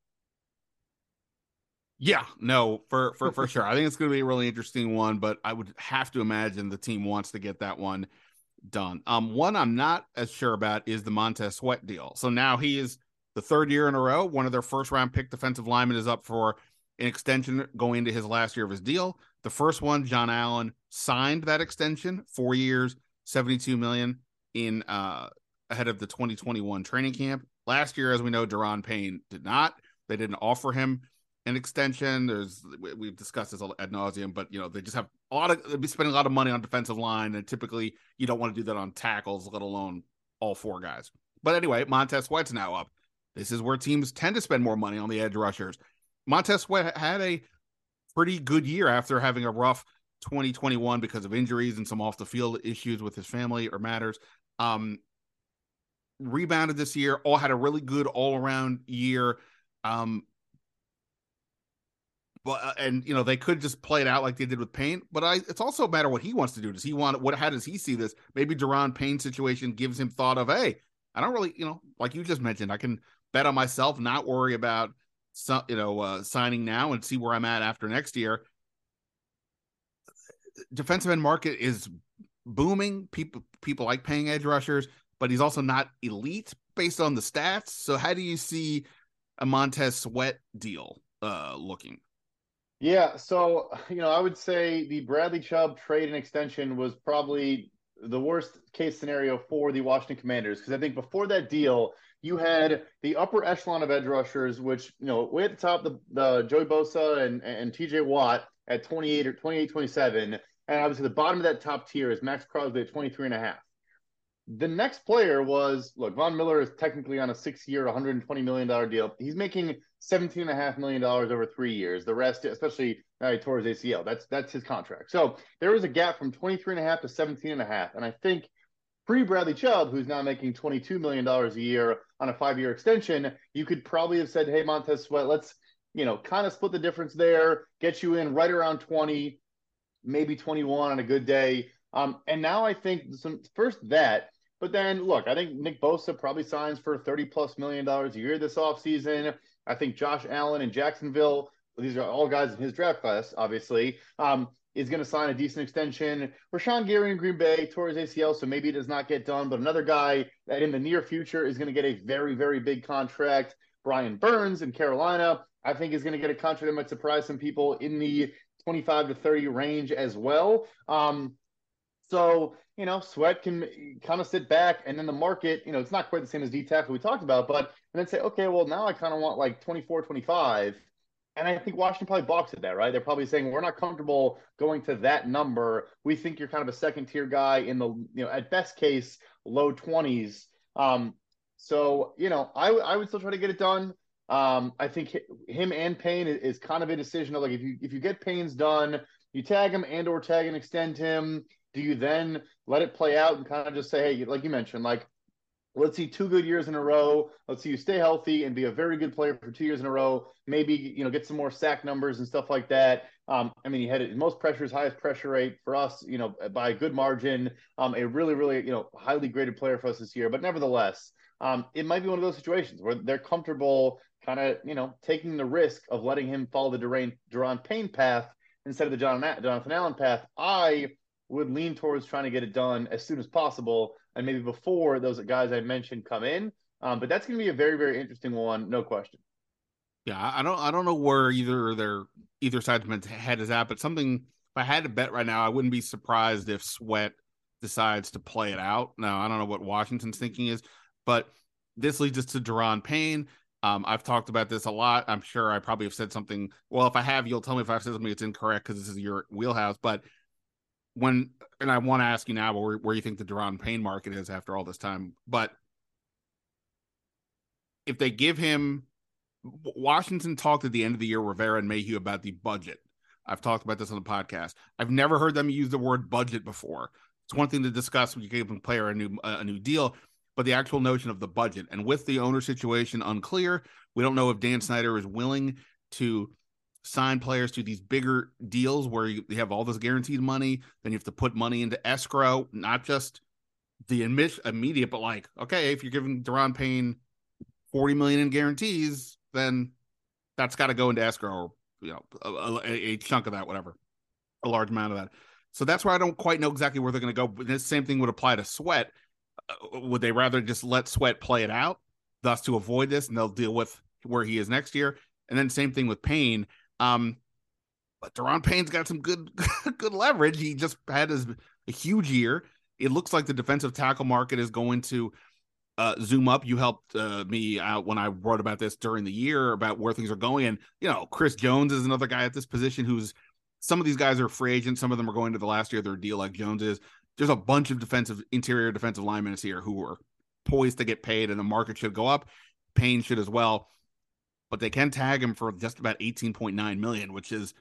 Yeah, no, for, for, for sure. I think it's going to be a really interesting one, but I would have to imagine the team wants to get that one done. Um, one I'm not as sure about is the Montez Sweat deal. So now he is the third year in a row. One of their first round pick defensive linemen is up for an extension going into his last year of his deal. The first one, John Allen, signed that extension, four years, seventy-two million dollars in uh, ahead of the twenty twenty-one training camp. Last year, as we know, Daron Payne did not. They didn't offer him an extension. There's we've discussed this ad nauseum, but you know they just have a lot of they'd be spending a lot of money on defensive line, and typically you don't want to do that on tackles, let alone all four guys. But anyway, Montez Sweat's now up. This is where teams tend to spend more money on the edge rushers. Montez Sweat had a pretty good year after having a rough twenty twenty-one because of injuries and some off the field issues with his family or matters. Um, rebounded this year, all had a really good all around year. Um, but and you know they could just play it out like they did with Payne, but I it's also a matter of what he wants to do. Does he want what? How does he see this? Maybe Daron Payne's situation gives him thought of, hey, I don't really, you know, like you just mentioned, I can bet on myself, not worry about some, you know, uh, signing now and see where I'm at after next year. Defensive end market is booming. People people like paying edge rushers, but he's also not elite based on the stats. So how do you see a Montez Sweat deal uh, looking? Yeah, so, you know, I would say the Bradley Chubb trade and extension was probably the worst case scenario for the Washington Commanders, because I think before that deal, you had the upper echelon of edge rushers, which, you know, way at the top, the, the Joey Bosa and, and T J Watt at twenty-eight or twenty-eight, twenty-seven. And obviously the bottom of that top tier is Max Crosby at twenty-three and a half. The next player was, look, Von Miller is technically on a six-year, one hundred twenty million dollars deal. He's making seventeen point five million dollars over three years. The rest, especially now he tore his A C L, that's that's his contract. So there was a gap from twenty-three point five to seventeen point five. And I think pre-Bradley Chubb, who's now making twenty-two million dollars a year on a five-year extension, you could probably have said, hey, Montez Sweat, let's, you know, kind of split the difference there, get you in right around twenty, maybe twenty-one on a good day. Um, and now I think some, first that, but then look, I think Nick Bosa probably signs for thirty plus million dollars a year this offseason. I think Josh Allen in Jacksonville, these are all guys in his draft class, obviously, um, is going to sign a decent extension. Rashawn Gary in Green Bay tore his A C L, so maybe it does not get done, but another guy that in the near future is going to get a very, very big contract. Brian Burns in Carolina, I think is going to get a contract that might surprise some people in the twenty-five to thirty range as well. Um, So, you know, Sweat can kind of sit back, and then the market, you know, it's not quite the same as D-tackle we talked about, but and then say, okay, well, now I kind of want like twenty-four, twenty-five. And I think Washington probably balks at that, right? They're probably saying, we're not comfortable going to that number. We think you're kind of a second tier guy in the, you know, at best case, low twenties. Um, so, you know, I, I would still try to get it done. Um, I think him and Payne is, is kind of a decision of like, if you, if you get Payne's done, you tag him and or tag and extend him. Do you then let it play out and kind of just say, hey, like you mentioned, like, let's see two good years in a row. Let's see you stay healthy and be a very good player for two years in a row. Maybe, you know, get some more sack numbers and stuff like that. Um, I mean, he had it, most pressures, highest pressure rate for us, you know, by a good margin. Um, a really, really, you know, highly graded player for us this year. But nevertheless, um, it might be one of those situations where they're comfortable kind of, you know, taking the risk of letting him follow the Daron, Daron Payne path instead of the John, Jonathan Allen path. I would lean towards trying to get it done as soon as possible and maybe before those guys I mentioned come in. Um, but that's going to be a very, very interesting one, no question. Yeah, I don't, I don't know where either their either side's head is at, but something. If I had to bet right now, I wouldn't be surprised if Sweat decides to play it out. Now, I don't know what Washington's thinking is, but this leads us to Daron Payne. Um, I've talked about this a lot. I'm sure I probably have said something. Well, if I have, you'll tell me if I've said something that's incorrect because this is your wheelhouse. But when, and I want to ask you now where, where you think the Daron Payne market is after all this time. But if they give him, Washington talked at the end of the year, Rivera and Mayhew, about the budget. I've talked about this on the podcast. I've never heard them use the word budget before. It's one thing to discuss when you give a player a new a new deal, but the actual notion of the budget. And with the owner situation unclear, we don't know if Dan Snyder is willing to sign players to these bigger deals where you have all this guaranteed money. Then you have to put money into escrow, not just the immediate, but like, okay, if you're giving Daron Payne forty million in guarantees, then that's got to go into escrow, or, you know, a, a, a chunk of that, whatever, a large amount of that. So that's where I don't quite know exactly where they're going to go. But the same thing would apply to Sweat. Uh, would they rather just let Sweat play it out, thus to avoid this, and they'll deal with where he is next year? And then same thing with Payne. Um, but Daron Payne's got some good good leverage. He just had his a huge year. It looks like the defensive tackle market is going to uh, zoom up. You helped uh, me out when I wrote about this during the year about where things are going. And, you know, Chris Jones is another guy at this position who's, some of these guys are free agents. Some of them are going to the last year of their deal like Jones is. There's a bunch of defensive, interior defensive linemen here who are poised to get paid, and the market should go up. Payne should as well. But they can tag him for just about eighteen point nine million dollars, which is,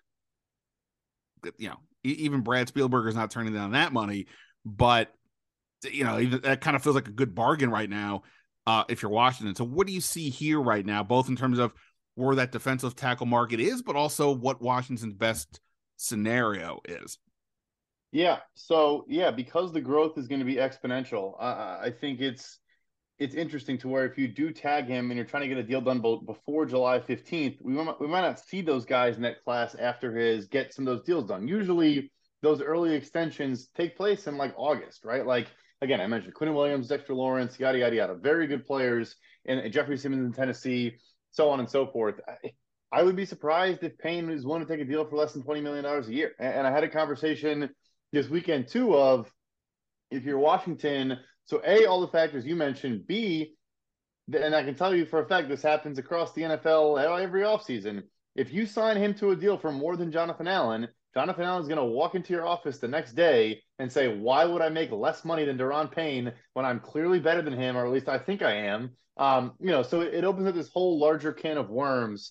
you know, even Brad Spielberger is not turning down that money. But, you know, even, that kind of feels like a good bargain right now uh, if you're Washington. So what do you see here right now, both in terms of where that defensive tackle market is, but also what Washington's best scenario is? Yeah. So, yeah, because the growth is going to be exponential, uh, I think it's it's interesting to where if you do tag him and you're trying to get a deal done before July fifteenth, we might, we might not see those guys in that class after his get some of those deals done. Usually those early extensions take place in like August, right? Like, again, I mentioned Quinn Williams, Dexter Lawrence, yada, yada, yada. Very good players, and, and Jeffrey Simmons in Tennessee, so on and so forth. I, I would be surprised if Payne is willing to take a deal for less than twenty million dollars a year. And, and I had a conversation this weekend, too, of if you're Washington – so A, all the factors you mentioned. B, and I can tell you for a fact this happens across the N F L every offseason. If you sign him to a deal for more than Jonathan Allen, Jonathan Allen is going to walk into your office the next day and say, why would I make less money than Daron Payne when I'm clearly better than him, or at least I think I am? Um, you know, so it opens up this whole larger can of worms.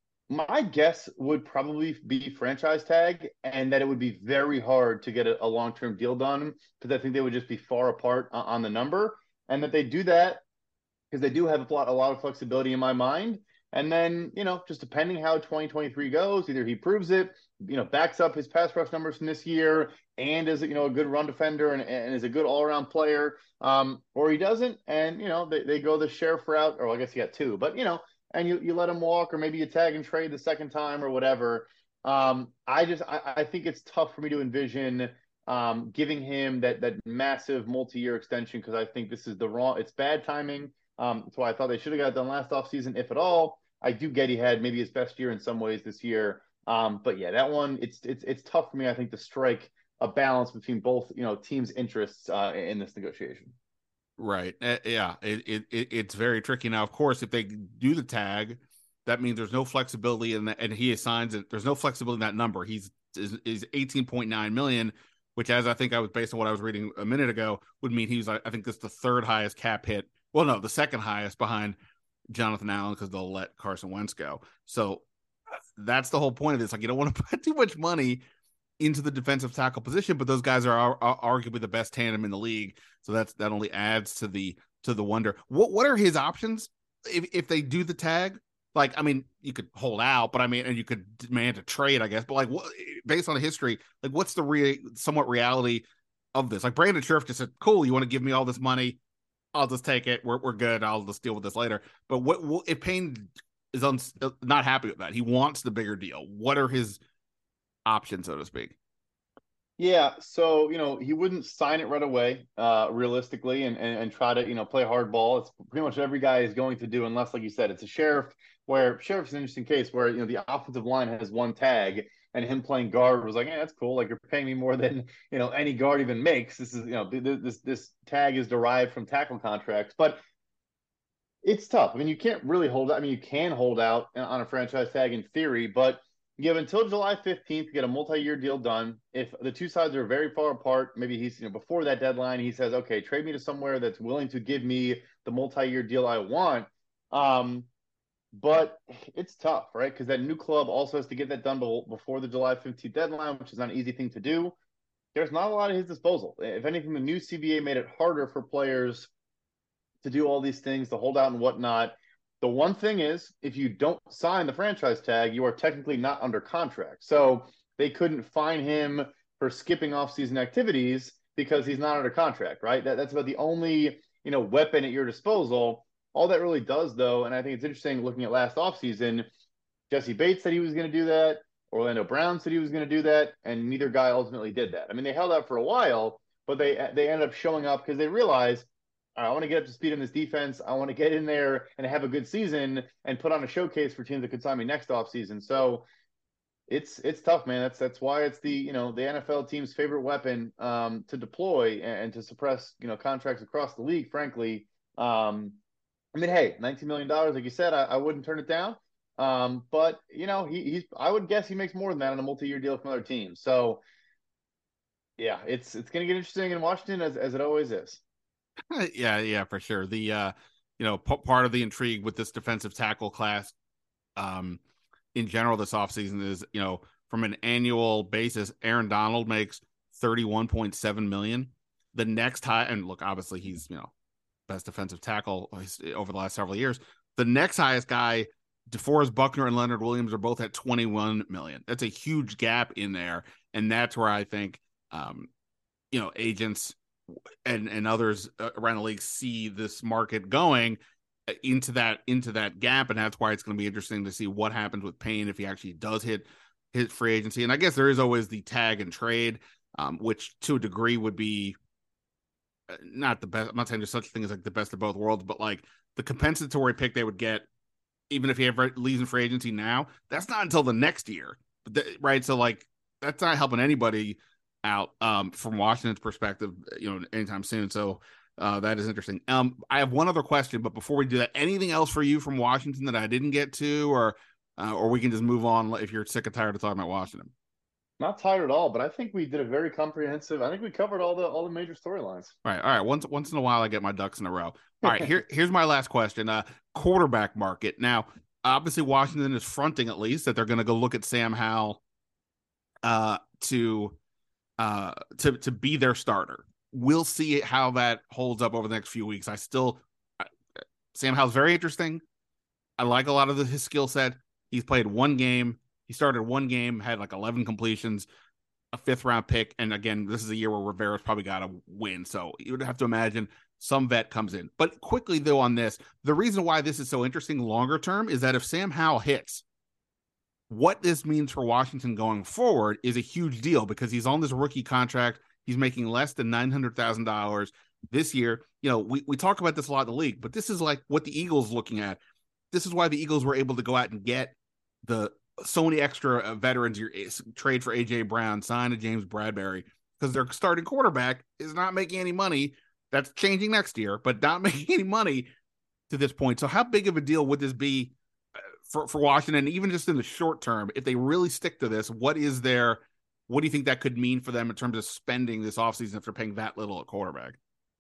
My guess would probably be franchise tag, and that it would be very hard to get a, a long-term deal done, because I think they would just be far apart on, on the number, and that they do that because they do have a lot, a lot of flexibility in my mind. And then, you know, just depending how twenty twenty-three goes, either he proves it, you know, backs up his pass rush numbers from this year and is, you know, a good run defender and, and is a good all-around player, um, or he doesn't, and, you know, they, they go the sheriff route, or I guess he got two, but, you know, and you, you let him walk, or maybe you tag and trade the second time or whatever. Um, I just, I, I think it's tough for me to envision um, giving him that, that massive multi-year extension, because I think this is the wrong, it's bad timing. Um, that's why I thought they should have got it done last offseason, if at all. I do get he had maybe his best year in some ways this year. Um, but yeah, that one, it's it's it's tough for me, I think, to strike a balance between both, you know, teams' interests uh, in this negotiation. Right. Uh, yeah. It, it it it's very tricky. Now, of course, if they do the tag, that means there's no flexibility in that, and he assigns it. There's no flexibility in that number. He's is, is eighteen point nine million, which, as I think I was based on what I was reading a minute ago, would mean he's, I think, that's the third highest cap hit. Well, no, the second highest behind Jonathan Allen, because they'll let Carson Wentz go. So that's the whole point of this. Like, you don't want to put too much money into the defensive tackle position, but those guys are, are, are arguably the best tandem in the league. So that's, that only adds to the, to the wonder. What, what are his options if, if they do the tag? Like, I mean, you could hold out, but I mean, and you could demand a trade, I guess, but like, what, based on the history, like, what's the re, somewhat reality of this? Like, Brandon Scherff just said, cool, you want to give me all this money? I'll just take it. We're we're good. I'll just deal with this later. But what, what if Payne is un, not happy with that? He wants the bigger deal. What are his options, so to speak? Yeah, so, you know, he wouldn't sign it right away, uh, realistically, and, and and try to, you know, play hardball. It's pretty much every guy is going to do, unless, like you said, it's a Sheriff, where Sheriff's an interesting case where, you know, the offensive line has one tag, and him playing guard was like, yeah, that's cool. Like, you're paying me more than, you know, any guard even makes. This is, you know, this this tag is derived from tackle contracts, but it's tough. I mean, you can't really hold out. I mean, you can hold out on a franchise tag in theory, but you have until July fifteenth to get a multi-year deal done. If the two sides are very far apart, maybe he's, you know, before that deadline, he says, okay, trade me to somewhere that's willing to give me the multi-year deal I want. Um, but it's tough, right? Because that new club also has to get that done before the July fifteenth deadline, which is not an easy thing to do. There's not a lot at his disposal. If anything, the new C B A made it harder for players to do all these things, to hold out and whatnot. The one thing is, if you don't sign the franchise tag, you are technically not under contract. So they couldn't fine him for skipping off-season activities because he's not under contract, right? That, that's about the only, you know, weapon at your disposal. All that really does, though, and I think it's interesting looking at last offseason, Jesse Bates said he was going to do that. Orlando Brown said he was going to do that, and neither guy ultimately did that. I mean, they held out for a while, but they they ended up showing up because they realized, I want to get up to speed in this defense. I want to get in there and have a good season and put on a showcase for teams that could sign me next offseason. So it's it's tough, man. That's that's why it's the, you know, the N F L team's favorite weapon um, to deploy and, and to suppress, you know, contracts across the league, frankly. Um, I mean, hey, nineteen million dollars, like you said, I, I wouldn't turn it down. Um, but, you know, he, he's I would guess he makes more than that on a multi-year deal from other teams. So, yeah, it's it's going to get interesting in Washington, as, as it always is. Yeah, yeah, for sure. The uh, you know, p- part of the intrigue with this defensive tackle class, um, in general this offseason is, you know, from an annual basis, Aaron Donald makes thirty-one point seven million. The next high, and look, obviously he's, you know, best defensive tackle over the last several years. The next highest guy, DeForest Buckner and Leonard Williams, are both at twenty-one million. That's a huge gap in there, and that's where I think, um, you know, agents and and others around the league see this market going into that into that gap, and that's why it's going to be interesting to see what happens with Payne if he actually does hit hit free agency. And I guess there is always the tag and trade, um, which to a degree would be not the best. I'm not saying there's such a thing as like the best of both worlds, but like the compensatory pick they would get, even if he ever leaves in free agency now, that's not until the next year, right? So like that's not helping anybody out um, from Washington's perspective, you know, anytime soon. So uh, that is interesting. Um, I have one other question, but before we do that, anything else for you from Washington that I didn't get to, or uh, or we can just move on if you're sick and tired of talking about Washington? Not tired at all, but I think we did a very comprehensive. I think we covered all the all the major storylines. All right, all right. Once once in a while, I get my ducks in a row. All right, here here's my last question. Uh, quarterback market. Now, obviously, Washington is fronting at least that they're going to go look at Sam Howell, uh, to, uh, to to be their starter. We'll see how that holds up over the next few weeks. I still, uh, Sam Howell's very interesting. I like a lot of the, his skill set. He's played one game. He started one game, had like eleven completions, a fifth round pick. And again, this is a year where Rivera's probably got to win. So you would have to imagine some vet comes in. But quickly, though, on this, the reason why this is so interesting longer term is that if Sam Howell hits, what this means for Washington going forward is a huge deal because he's on this rookie contract. He's making less than nine hundred thousand dollars this year. You know, we, we talk about this a lot in the league, but this is like what the Eagles looking at. This is why the Eagles were able to go out and get the so many extra veterans, your trade for A J Brown, sign a James Bradbury, because their starting quarterback is not making any money. That's changing next year, but not making any money to this point. So how big of a deal would this be for, for Washington, even just in the short term, if they really stick to this? What is their, what do you think that could mean for them in terms of spending this offseason if they're paying that little at quarterback?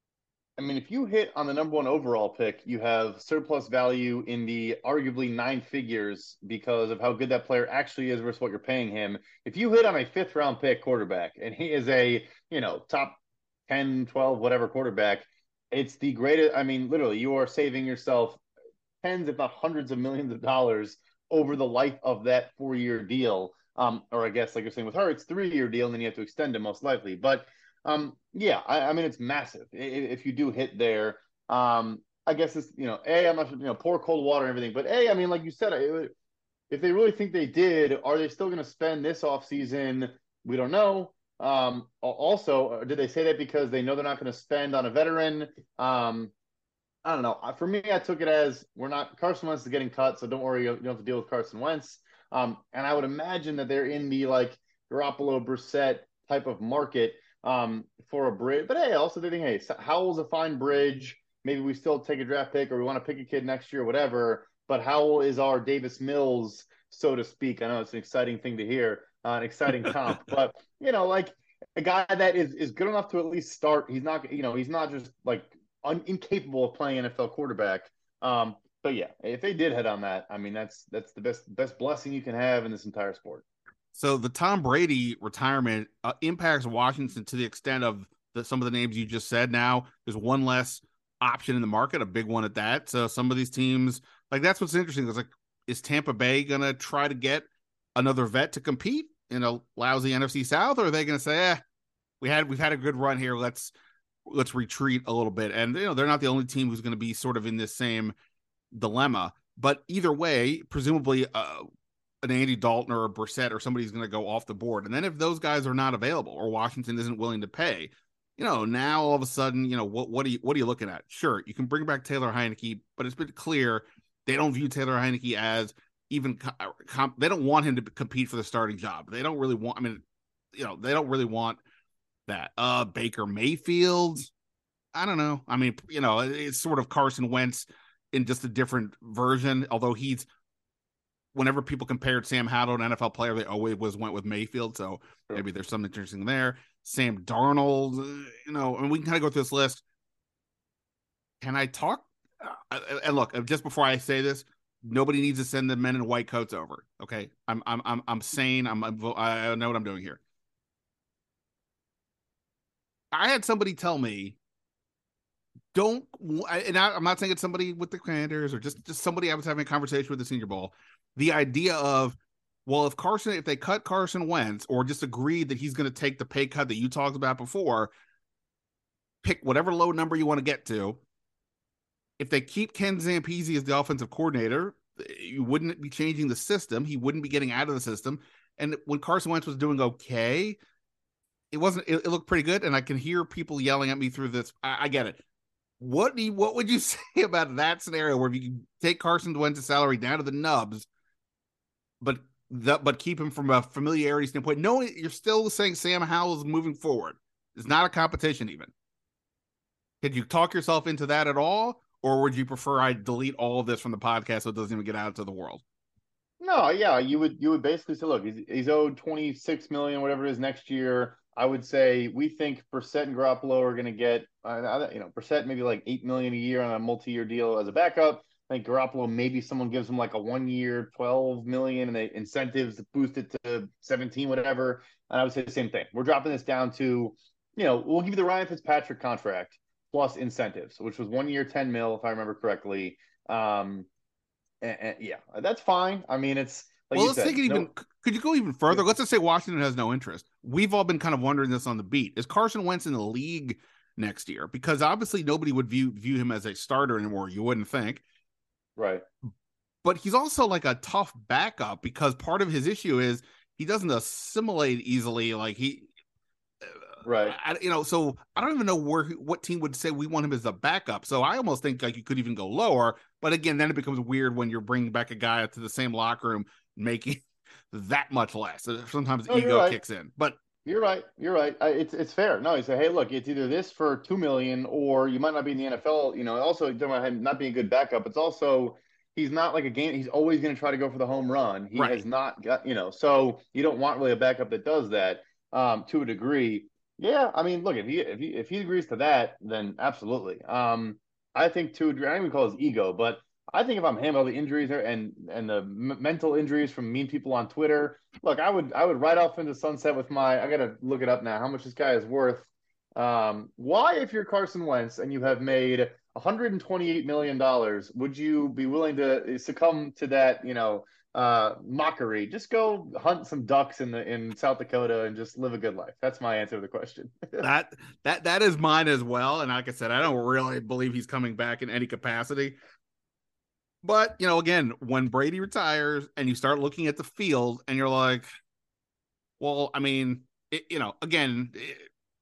I mean, if you hit on the number one overall pick, you have surplus value in the arguably nine figures because of how good that player actually is versus what you're paying him. If you hit on a fifth round pick quarterback and he is a, you know, top ten, twelve, whatever quarterback, it's the greatest. I mean, literally, you are saving yourself tens, if not hundreds of millions of dollars over the life of that four year deal. Um, or I guess, like you're saying with her, it's three year deal and then you have to extend it most likely. But Um, yeah, I, I mean, it's massive if you do hit there. Um, I guess it's, you know, A, I'm not, you know, pour cold water and everything, but A, I mean, like you said, it, if they really think they did, are they still going to spend this offseason? We don't know. Um, also, did they say that because they know they're not going to spend on a veteran? Um, I don't know. For me, I took it as we're not, Carson Wentz is getting cut, so don't worry, you don't have to deal with Carson Wentz. Um, and I would imagine that they're in the like Garoppolo, Brissett type of market um, for a bridge. But hey, also they think, hey, Howell's a fine bridge. Maybe we still take a draft pick or we want to pick a kid next year or whatever. But Howell is our Davis Mills, so to speak. I know it's an exciting thing to hear, uh, an exciting comp. But, you know, like a guy that is, is good enough to at least start. He's not, you know, he's not just like un- incapable of playing N F L quarterback. Um, but yeah, if they did head on that, I mean, that's that's the best best blessing you can have in this entire sport. So the Tom Brady retirement uh, impacts Washington to the extent of the, some of the names you just said. Now there's one less option in the market, a big one at that. So some of these teams, like that's what's interesting. Is like, is Tampa Bay going to try to get another vet to compete in a lousy N F C South, or are they going to say, eh, we had we've had a good run here. Let's let's retreat a little bit. And you know they're not the only team who's going to be sort of in this same dilemma. But either way, presumably. Uh, an Andy Dalton or a Brissett or somebody's going to go off the board. And then if those guys are not available or Washington isn't willing to pay, you know, now all of a sudden, you know, what, what are you, what are you looking at? Sure. You can bring back Taylor Heineke, but it's been clear they don't view Taylor Heineke as even comp, they don't want him to compete for the starting job. They don't really want, I mean, you know, they don't really want that. Uh, Baker Mayfield. I don't know. I mean, you know, it's sort of Carson Wentz in just a different version, although he's, whenever people compared Sam Howell to an N F L player, they always was went with Mayfield. So sure. Maybe there's something interesting there. Sam Darnold, you know, and we can kind of go through this list. Can I talk? Uh, and look, just before I say this, nobody needs to send the men in white coats over. Okay, I'm I'm I'm I'm sane. I'm, I'm I know what I'm doing here. I had somebody tell me, don't, and I, I'm not saying it's somebody with the Commanders or just just somebody I was having a conversation with the Senior Bowl. The idea of, well, if Carson, if they cut Carson Wentz or just agreed that he's going to take the pay cut that you talked about before, pick whatever low number you want to get to. If they keep Ken Zampese as the offensive coordinator, you wouldn't be changing the system. He wouldn't be getting out of the system. And when Carson Wentz was doing okay, it wasn't, it, it looked pretty good. And I can hear people yelling at me through this. I, I get it. What do you, what would you say about that scenario where if you take Carson Wentz's salary down to the nubs, but the, but keep him from a familiarity standpoint? No, you're still saying Sam Howell is moving forward. It's not a competition even. Could you talk yourself into that at all? Or would you prefer I delete all of this from the podcast so it doesn't even get out to the world? No, yeah, you would you would basically say, look, he's, he's owed twenty-six million, whatever it is next year. I would say we think Brissett and Garoppolo are going to get, uh, you know, Brissett maybe like eight million a year on a multi-year deal as a backup. I think Garoppolo maybe someone gives him like a one-year, twelve million, and they incentives to boost it to seventeen, whatever. And I would say the same thing. We're dropping this down to, you know, we'll give you the Ryan Fitzpatrick contract plus incentives, which was one year, ten mil, if I remember correctly. Um, and, and yeah, that's fine. I mean, it's like Well, you let's take said. it even. No, Could you go even further? yeah, Let's just say Washington has no interest. We've all been kind of wondering this on the beat. Is Carson Wentz in the league next year? Because obviously nobody would view view him as a starter anymore. You wouldn't think. right. But he's also like a tough backup because part of his issue is he doesn't assimilate easily. Like he, Right. I, you know, so I don't even know where what team would say we want him as a backup. So I almost think like you could even go lower. But again, then it becomes weird when you're bringing back a guy to the same locker room making that much less. Sometimes No, you're ego right. kicks in. But You're right. You're right. I, it's it's fair. No, you say, hey, look, it's either this for two million, or you might not be in the N F L. You know, also talking about him not being a good backup. It's also he's not like a game. He's always going to try to go for the home run. He right, has not got, you know, so you don't want really a backup that does that um, to a degree. Yeah, I mean, look, if he if he if he agrees to that, then absolutely. Um, I think to a degree, I don't even call his ego, but I think if I'm him, all the injuries are, and and the m- mental injuries from mean people on Twitter. Look, I would I would ride off into sunset with my. I gotta look it up now. How much this guy is worth? Um, why, if you're Carson Wentz and you have made one hundred twenty-eight million dollars, would you be willing to succumb to that? You know, uh, mockery. Just go hunt some ducks in the in South Dakota and just live a good life. That's my answer to the question. that that that is mine as well. And like I said, I don't really believe he's coming back in any capacity. But, you know, again, when Brady retires and you start looking at the field and you're like, well, I mean, it, you know, again, it,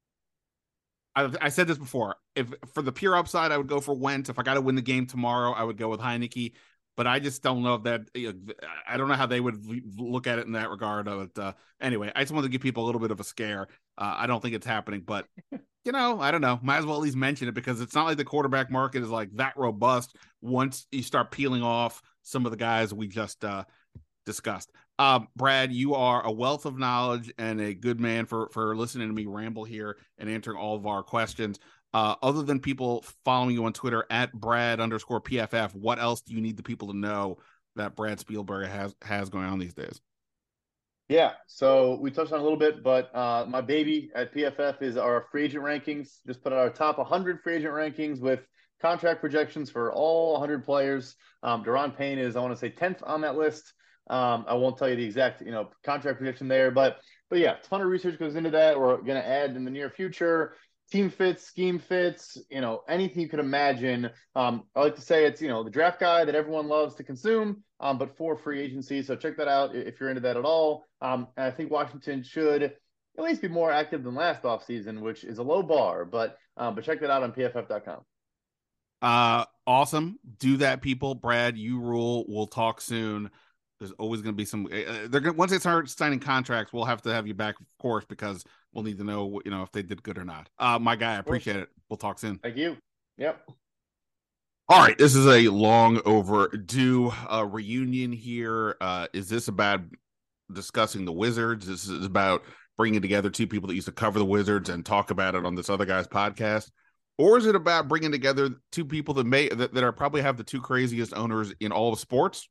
I, I said this before. If for the pure upside, I would go for Wentz. If I got to win the game tomorrow, I would go with Heineke. But I just don't know if that. You know, I don't know how they would look at it in that regard. But uh, anyway, I just wanted to give people a little bit of a scare. Uh, I don't think it's happening, but you know, I don't know. Might as well at least mention it because it's not like the quarterback market is like that robust once you start peeling off some of the guys we just uh, discussed. Um, Brad, you are a wealth of knowledge and a good man for for listening to me ramble here and answering all of our questions. Uh, other than people following you on Twitter at Brad underscore P F F, what else do you need the people to know that Brad Spielberg has has going on these days? Yeah, so we touched on it a little bit, but uh, my baby at P F F is our free agent rankings. Just put out our top one hundred free agent rankings with contract projections for all one hundred players. Um, Daron Payne is, I want to say, tenth on that list. Um, I won't tell you the exact, you know, contract projection there, but but yeah, a ton of research goes into that. We're going to add in the near future. Team fits, scheme fits, you know, anything you could imagine. Um, I like to say it's, you know, the draft guy that everyone loves to consume, um, but for free agency. So check that out if you're into that at all. Um, and I think Washington should at least be more active than last offseason, which is a low bar, but um, but check that out on P F F dot com. Uh, awesome. Do that, people. Brad, you rule. We'll talk soon. There's always going to be some. Uh, they're going once they start signing contracts, we'll have to have you back, of course, because we'll need to know, you know, if they did good or not. Uh, my guy, I appreciate it. We'll talk soon. Thank you. Yep. All right, this is a long overdue uh, reunion here. Uh, is this about discussing the Wizards? This is about bringing together two people that used to cover the Wizards and talk about it on this other guy's podcast, or is it about bringing together two people that may that, that are probably have the two craziest owners in all of sports?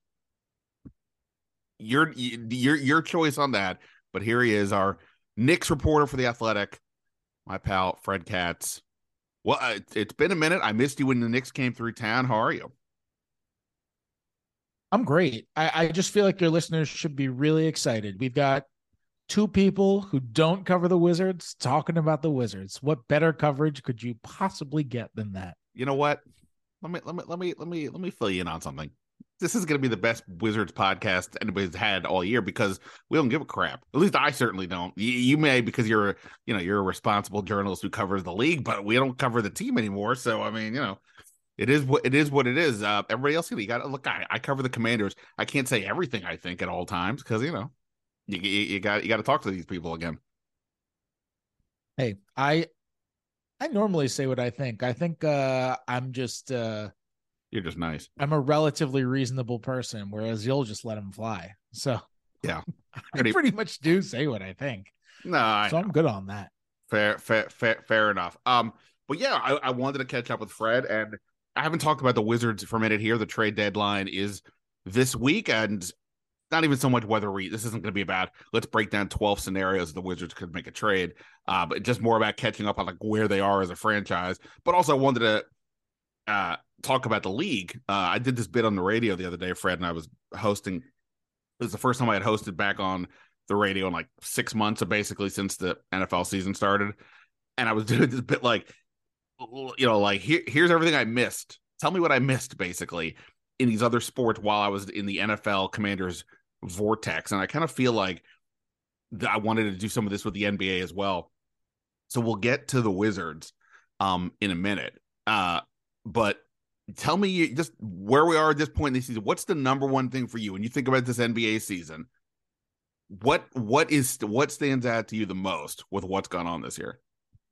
Your your your choice on that. But here he is, our Knicks reporter for The Athletic, my pal Fred Katz. Well, uh, it's been a minute. I missed you when the Knicks came through town. How are you? I'm great. I, I just feel like your listeners should be really excited. We've got two people who don't cover the Wizards talking about the Wizards. What better coverage could you possibly get than that? You know what? Let me let me let me let me let me fill you in on something. This is going to be the best Wizards podcast anybody's had all year because we don't give a crap. At least I certainly don't. You, you may because you're, you know, you're a responsible journalist who covers the league, but we don't cover the team anymore. So I mean, you know, it is what it is. What it is. Uh, everybody else, you got to look. I, I cover the Commanders. I can't say everything I think at all times because you know, you, you, you got you got to talk to these people again. Hey, I I normally say what I think. I think uh, I'm just. Uh, You're just nice. I'm a relatively reasonable person, whereas you'll just let them fly. So yeah, I pretty much do say what I think. No, I so know. I'm good on that. Fair, fair, fair, fair enough. Um, but yeah, I, I wanted to catch up with Fred, and I haven't talked about the Wizards for a minute here. The trade deadline is this week, and not even so much whether we. This isn't going to be about let's break down twelve scenarios the Wizards could make a trade, uh, but just more about catching up on like where they are as a franchise. But also, I wanted to uh, talk about the league. Uh, I did this bit on the radio the other day, Fred, and I was hosting. It was the first time I had hosted back on the radio in like six months, so basically since the N F L season started. And I was doing this bit like, you know, like here, here's everything I missed. Tell me what I missed, basically, in these other sports while I was in the N F L Commanders vortex. And I kind of feel like that I wanted to do some of this with the N B A as well. So we'll get to the Wizards um, in a minute. Uh, but tell me just where we are at this point in the season. What's the number one thing for you when you think about this N B A season? What what is what stands out to you the most with what's gone on this year?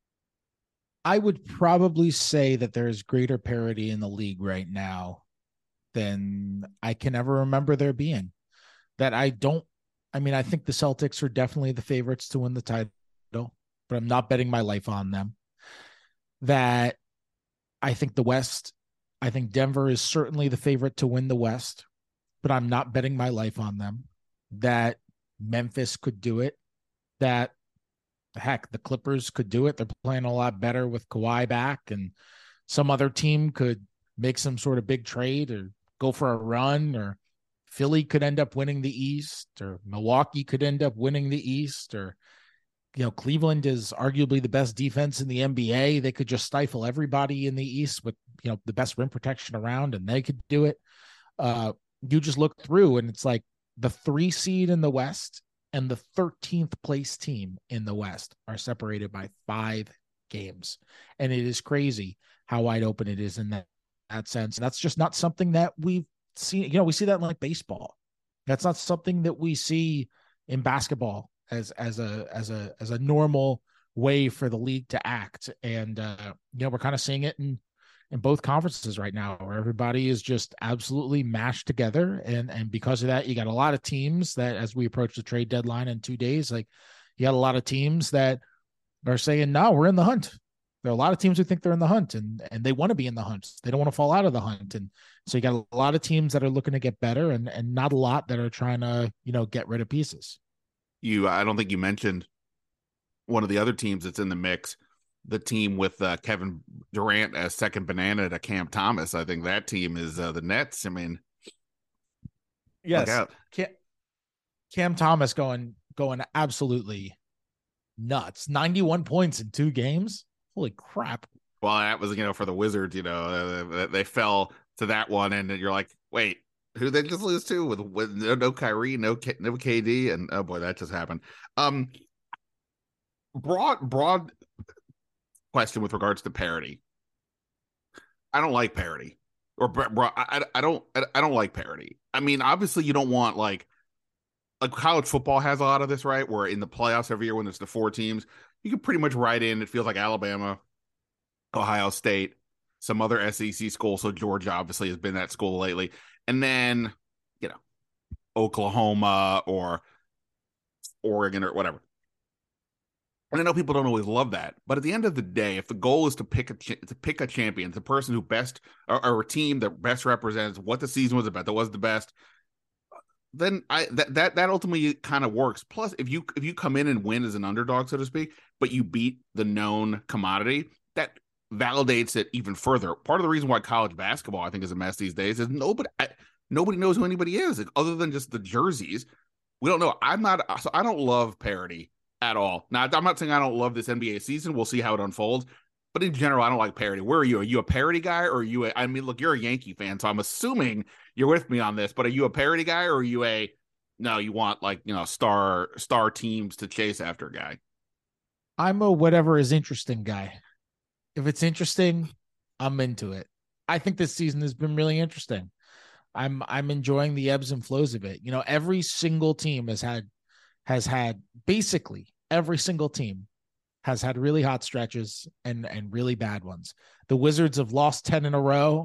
I would probably say that there's greater parity in the league right now than I can ever remember there being. That I don't, I mean, I think the Celtics are definitely the favorites to win the title, but I'm not betting my life on them. That I think the West, I think Denver is certainly the favorite to win the West, but I'm not betting my life on them. That Memphis could do it. That heck, the Clippers could do it. They're playing a lot better with Kawhi back, and some other team could make some sort of big trade or go for a run, or Philly could end up winning the East, or Milwaukee could end up winning the East, or, you know, Cleveland is arguably the best defense in the N B A. They could just stifle everybody in the East with, you know, the best rim protection around, and they could do it. Uh, you just look through and it's like the three seed in the West and the thirteenth place team in the West are separated by five games. And it is crazy how wide open it is in that, that sense. That's just not something that we've seen. You know, we see that in like baseball. That's not something that we see in basketball as, as a, as a, as a normal way for the league to act. And, uh, you know, we're kind of seeing it in, in both conferences right now, where everybody is just absolutely mashed together. And, and because of that, you got a lot of teams that, as we approach the trade deadline in two days, like you got a lot of teams that are saying, no, we're in the hunt. There are a lot of teams who think they're in the hunt, and, and they want to be in the hunt. They don't want to fall out of the hunt. And so you got a lot of teams that are looking to get better, and, and not a lot that are trying to, you know, get rid of pieces. You, I don't think you mentioned one of the other teams that's in the mix, the team with uh, Kevin Durant as second banana to Cam Thomas. I think that team is uh, the Nets. I mean, yes, Cam, Cam Thomas going going absolutely nuts. ninety-one points in two games. Holy crap! Well, that was, you know, for the Wizards. You know, they, they fell to that one, and you're like, wait, who they just lose to with with no, no Kyrie, no K, no K D, and oh boy, that just happened. Um, broad broad. question with regards to parity. I don't like parity, or I, I don't I don't like parity. I mean, obviously, you don't want like like college football has a lot of this, right? Where in the playoffs every year when there's the four teams, you can pretty much write in. It feels like Alabama, Ohio State, some other S E C school. So Georgia obviously has been that school lately, and then you know Oklahoma or Oregon or whatever. And I know people don't always love that, but at the end of the day, if the goal is to pick a ch- to pick a champion, the person who best or, or a team that best represents what the season was about, that was the best, then I that that that ultimately kind of works. Plus, if you if you come in and win as an underdog, so to speak, but you beat the known commodity, that validates it even further. Part of the reason why college basketball, I think, is a mess these days is nobody I, nobody knows who anybody is other than just the jerseys. We don't know. I'm not so I don't love parity at all. Now, I'm not saying I don't love this N B A season. We'll see how it unfolds. But in general, I don't like parity. Where are you? Are you a parity guy, or are you a, I mean, look, you're a Yankee fan, so I'm assuming you're with me on this, but are you a parity guy, or are you a, no, you want like, you know, star, star teams to chase after guy? I'm a whatever is interesting guy. If it's interesting, I'm into it. I think this season has been really interesting. I'm, I'm enjoying the ebbs and flows of it. You know, every single team has had, has had basically every single team has had really hot stretches and, and really bad ones. The Wizards have lost ten in a row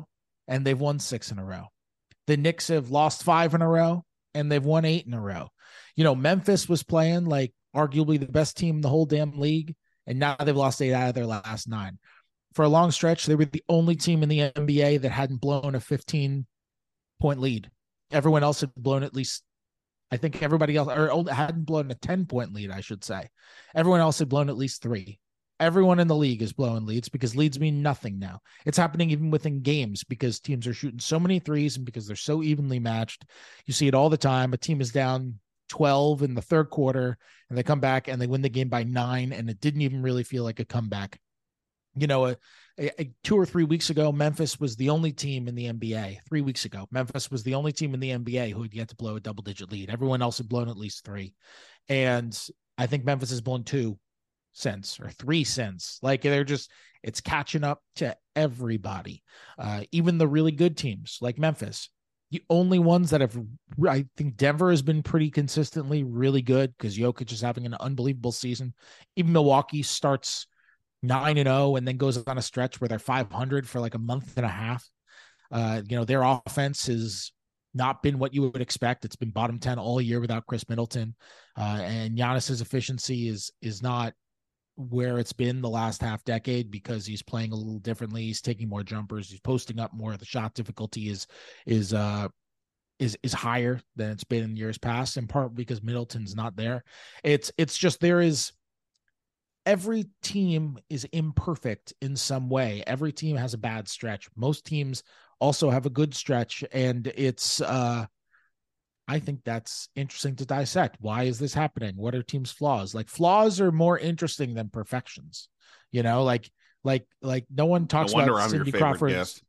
and they've won six in a row. The Knicks have lost five in a row, and they've won eight in a row. You know, Memphis was playing like arguably the best team in the whole damn league, and now they've lost eight out of their last nine. For a long stretch, they were the only team in the N B A that hadn't blown a fifteen-point lead. Everyone else had blown at least, I think everybody else, or hadn't blown a ten-point lead, I should say. Everyone else had blown at least three. Everyone in the league is blowing leads because leads mean nothing now. It's happening even within games because teams are shooting so many threes and because they're so evenly matched. You see it all the time. A team is down twelve in the third quarter and they come back and they win the game by nine, and it didn't even really feel like a comeback. You know, a, a, a two or three weeks ago, Memphis was the only team in the N B A. Three weeks ago, Memphis was the only team in the N B A who had yet to blow a double-digit lead. Everyone else had blown at least three. And I think Memphis has blown two since, or three since. Like, they're just, it's catching up to everybody. Uh, even the really good teams like Memphis. The only ones that have, I think Denver has been pretty consistently really good because Jokic is having an unbelievable season. Even Milwaukee starts nine and oh and then goes on a stretch where they're five hundred for like a month and a half. Uh, you know, their offense has not been what you would expect. It's been bottom ten all year without Chris Middleton. Uh, and Giannis's efficiency is, is not where it's been the last half decade because he's playing a little differently. He's taking more jumpers. He's posting up more. The shot difficulty is, is, uh, is, is higher than it's been in years past, in part because Middleton's not there. It's, it's just, there is, every team is imperfect in some way. Every team has a bad stretch. Most teams also have a good stretch. And it's, uh, I think that's interesting to dissect. Why is this happening? What are teams' flaws? Like, flaws are more interesting than perfections. You know, like, like, like no one talks no about Cindy Crawford's.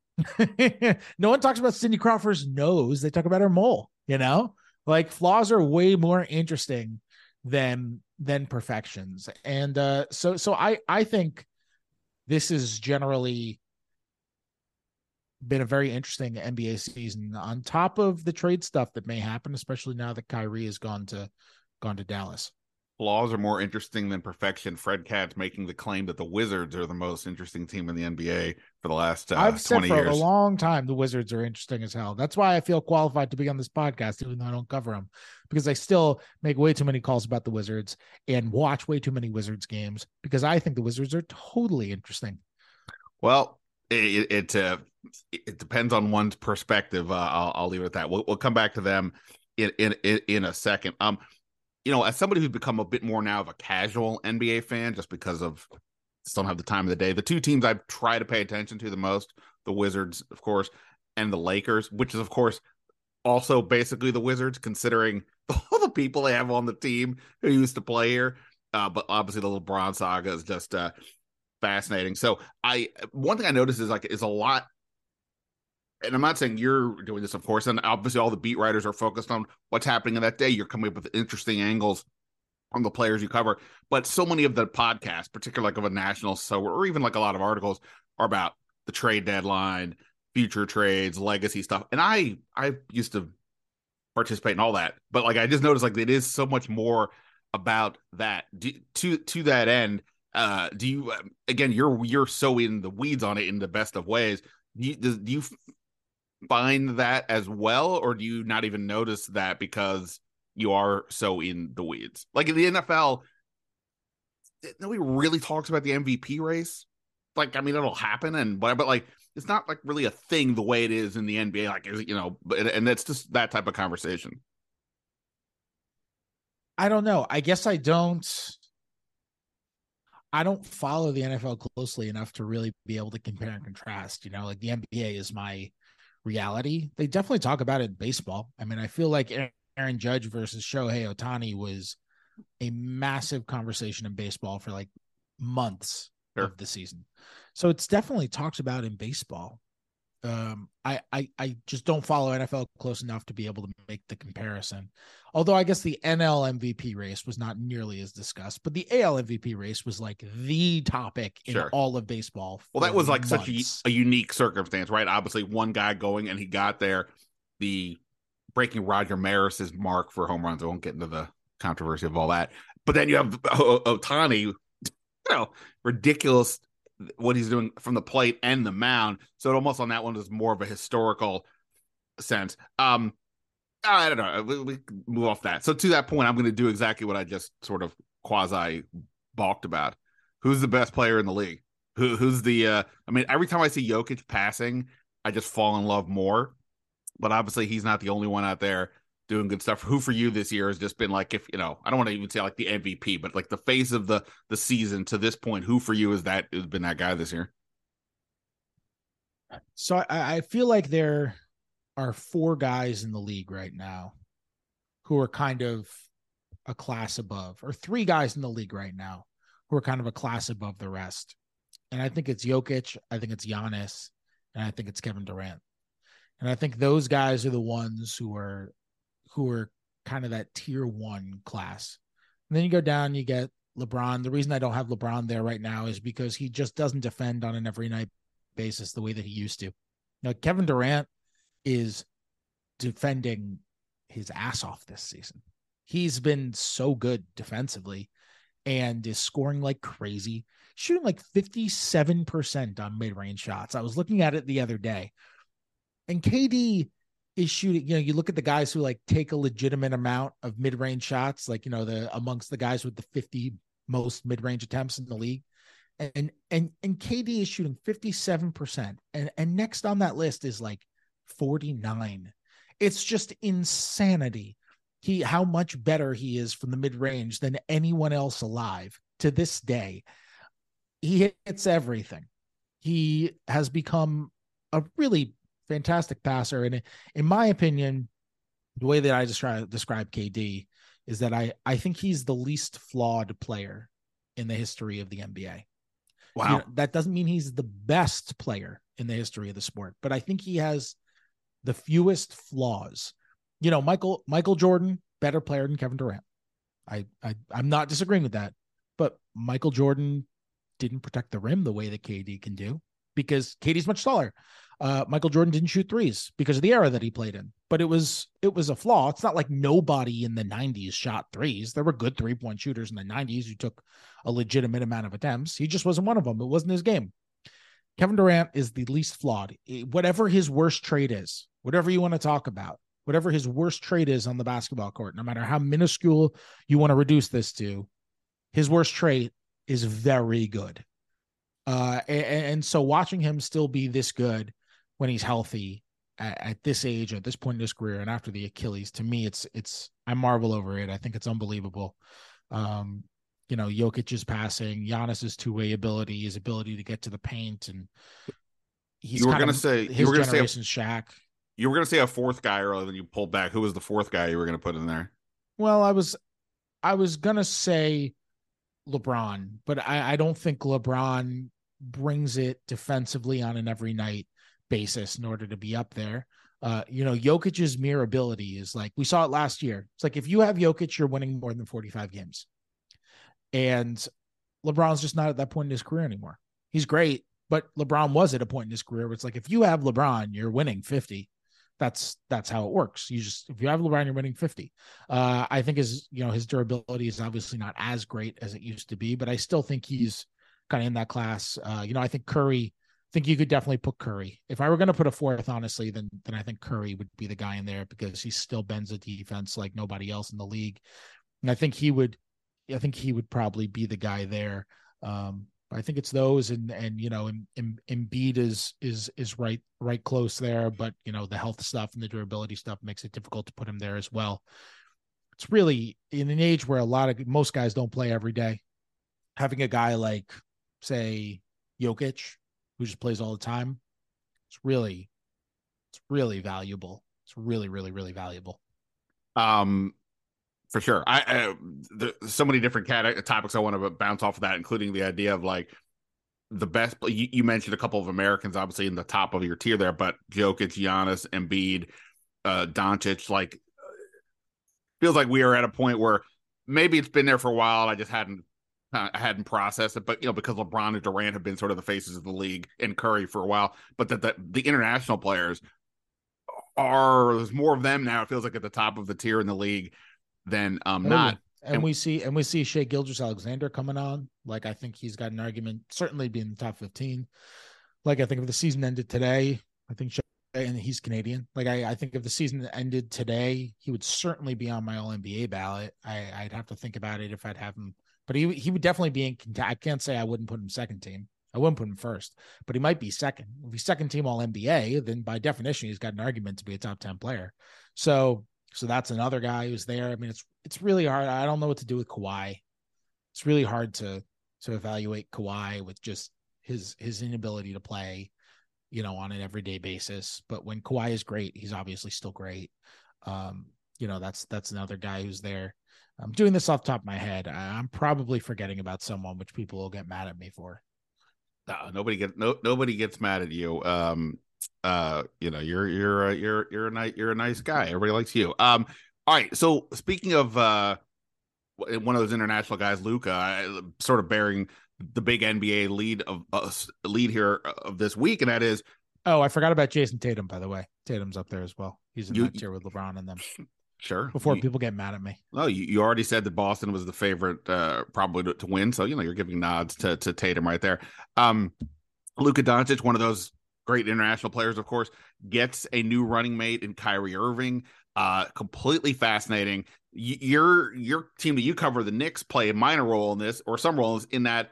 No one talks about Cindy Crawford's nose. They talk about her mole. You know, like, flaws are way more interesting than than perfections. And uh, so, so I I think this is generally been a very interesting N B A season on top of the trade stuff that may happen, especially now that Kyrie has gone to gone to Dallas. Flaws are more interesting than perfection. Fred Katz making the claim that the Wizards are the most interesting team in the N B A for the last uh, I've said twenty for years. a long time the Wizards are interesting as hell. That's why I feel qualified to be on this podcast, even though I don't cover them, because I still make way too many calls about the Wizards and watch way too many Wizards games because I think the Wizards are totally interesting. Well, it it, uh, it depends on one's perspective. Uh, I'll, I'll leave it at that. We'll, we'll come back to them in in in a second. Um, you know, as somebody who's become a bit more now of a casual N B A fan, just because of just don't have the time of the day, the two teams I try to pay attention to the most, the Wizards, of course, and the Lakers, which is, of course, also basically the Wizards, considering all the people they have on the team who used to play here. Uh, but obviously the LeBron saga is just uh, fascinating. So I, one thing I noticed is like, is a lot, and I'm not saying you're doing this, of course, and obviously all the beat writers are focused on what's happening in that day. You're coming up with interesting angles on the players you cover, but so many of the podcasts, particularly like of a national, so or even like a lot of articles, are about the trade deadline, future trades, legacy stuff. And I, I used to participate in all that, but like I just noticed like it is so much more about that. Do, to to that end, uh, do you again? You're you're so in the weeds on it in the best of ways. Do you, do, do you find that as well, or do you not even notice that because you are so in the weeds? Like in the N F L, nobody really talks about the M V P race. Like, I mean, it'll happen and whatever, but like, it's not like really a thing the way it is in the N B A. Like, you know, and, and it's just that type of conversation. I don't know. I guess I don't. I don't follow the N F L closely enough to really be able to compare and contrast. You know, like the N B A is my reality. They definitely talk about it in baseball. I mean, I feel like Aaron Judge versus Shohei Ohtani was a massive conversation in baseball for like months sure. of the season. So it's definitely talked about in baseball. Um, I, I, I just don't follow N F L close enough to be able to make the comparison. Although I guess the N L M V P race was not nearly as discussed, but the A L M V P race was like the topic in sure. all of baseball. Well, that was like months. such a, a unique circumstance, right? Obviously one guy going and he got there, the breaking Roger Maris's mark for home runs. I won't get into the controversy of all that, but then you have Ohtani, you know, ridiculous what he's doing from the plate and the mound. So it almost on that one is more of a historical sense. Um, I don't know. We, we move off that. So to that point, I'm going to do exactly what I just sort of quasi balked about. Who's the best player in the league? Who who's the? Uh, I mean, every time I see Jokic passing, I just fall in love more. But obviously, he's not the only one out there doing good stuff. Who for you this year has just been like, if you know, I don't want to even say like the M V P, but like the face of the the season to this point. Who for you is that has been that guy this year? So I, I feel like there are four guys in the league right now who are kind of a class above, or three guys in the league right now who are kind of a class above the rest. And I think it's Jokic, I think it's Giannis, and I think it's Kevin Durant. And I think those guys are the ones who are who are kind of that tier one class. And then you go down, you get LeBron. The reason I don't have LeBron there right now is because he just doesn't defend on an every night basis the way that he used to. Now, Kevin Durant is defending his ass off this season. He's been so good defensively and is scoring like crazy, shooting like fifty-seven percent on mid-range shots. I was looking at it the other day. And K D is shooting, you know, you look at the guys who like take a legitimate amount of mid-range shots, like, you know, the amongst the guys with the fifty most mid-range attempts in the league. And and and K D is shooting fifty-seven percent. And and next on that list is like forty-nine. It's just insanity. He how much better he is from the mid-range than anyone else alive to this day. He hits everything. He has become a really fantastic passer. And in my opinion, the way that I describe describe K D is that I, I think he's the least flawed player in the history of the N B A. Wow. You know, that doesn't mean he's the best player in the history of the sport, but I think he has the fewest flaws. You know, Michael Michael Jordan, better player than Kevin Durant. I, I I'm not disagreeing with that, but Michael Jordan didn't protect the rim the way that K D can do because K D's much taller. Uh, Michael Jordan didn't shoot threes because of the era that he played in, but it was it was a flaw. It's not like nobody in the nineties shot threes. There were good three point shooters in the nineties who took a legitimate amount of attempts. He just wasn't one of them. It wasn't his game. Kevin Durant is the least flawed. Whatever his worst trait is, whatever you want to talk about, whatever his worst trait is on the basketball court, no matter how minuscule you want to reduce this to, his worst trait is very good. Uh, and, and so watching him still be this good when he's healthy at, at this age, at this point in his career, and after the Achilles, to me, it's, it's, I marvel over it. I think it's unbelievable. Um, you know, Jokic's passing, Giannis's two-way ability, his ability to get to the paint, and he's you were going to say his you were going to say generation's Shaq. You were going to say a fourth guy earlier, then you pulled back. Who was the fourth guy you were going to put in there? Well, I was, I was going to say LeBron, but I, I don't think LeBron brings it defensively on an every night basis in order to be up there. Uh, you know, Jokic's mere ability is like, we saw it last year. It's like, if you have Jokic, you're winning more than forty-five games. And LeBron's just not at that point in his career anymore. He's great, but LeBron was at a point in his career where it's like, if you have LeBron, you're winning fifty. That's, that's how it works. You just, if you have LeBron, you're winning fifty. Uh, I think his, you know, his durability is obviously not as great as it used to be, but I still think he's kind of in that class. Uh, you know, I think Curry, I think you could definitely put Curry. If I were going to put a fourth, honestly, then, then I think Curry would be the guy in there because he still bends the defense like nobody else in the league. And I think he would, I think he would probably be the guy there. Um, I think it's those, and and you know, and, and Embiid is is is right right close there, but you know, the health stuff and the durability stuff makes it difficult to put him there as well. It's really in an age where a lot of most guys don't play every day. Having a guy like, say, Jokic, who just plays all the time, it's really, it's really valuable. It's really, really, really valuable. Um. For sure. I, I there's so many different cat- topics I want to bounce off of that, including the idea of like the best. You, you mentioned a couple of Americans, obviously in the top of your tier there, but Jokic, Giannis, Embiid, uh, Doncic. Like, feels like we are at a point where maybe it's been there for a while. I just hadn't, uh, I hadn't processed it, but you know, because LeBron and Durant have been sort of the faces of the league, and Curry for a while, but that the, the international players are, there's more of them now. It feels like at the top of the tier in the league. Then um Totally. not and we see and we see Shea Gilgeous-Alexander coming on. Like I think he's got an argument, certainly being in the top fifteen. Like I think if the season ended today, I think Shea, and he's Canadian. Like I, I think if the season ended today, he would certainly be on my All N B A ballot. I, I'd have to think about it if I'd have him, but he he would definitely be in. I can't say I wouldn't put him second team. I wouldn't put him first, but he might be second. If he's second team All N B A, then by definition he's got an argument to be a top ten player. So so that's another guy who's there. I mean, it's it's really hard. I don't know what to do with Kawhi. It's really hard to to evaluate Kawhi with just his his inability to play, you know, on an everyday basis. But when Kawhi is great, he's obviously still great. Um, you know, that's that's another guy who's there. I'm doing this off the top of my head. I'm probably forgetting about someone, which people will get mad at me for. No, nobody gets no nobody gets mad at you. Um, uh, you know, you're you're a, you're you're a nice you're a nice guy. Everybody likes you. Um, all right. So speaking of uh, one of those international guys, Luka, sort of bearing the big N B A lead of uh, lead here of this week, and that is. Oh, I forgot about Jason Tatum. By the way, Tatum's up there as well. He's in you, that tier with LeBron and them. Sure. Before you, people get mad at me. No, you, you already said that Boston was the favorite, uh, probably to, to win. So, you know, you're giving nods to, to Tatum right there. Um, Luka Doncic, one of those great international players, of course, gets a new running mate in Kyrie Irving. Uh, completely fascinating. Y- your your team that you cover, the Knicks, play a minor role in this, or some roles in that.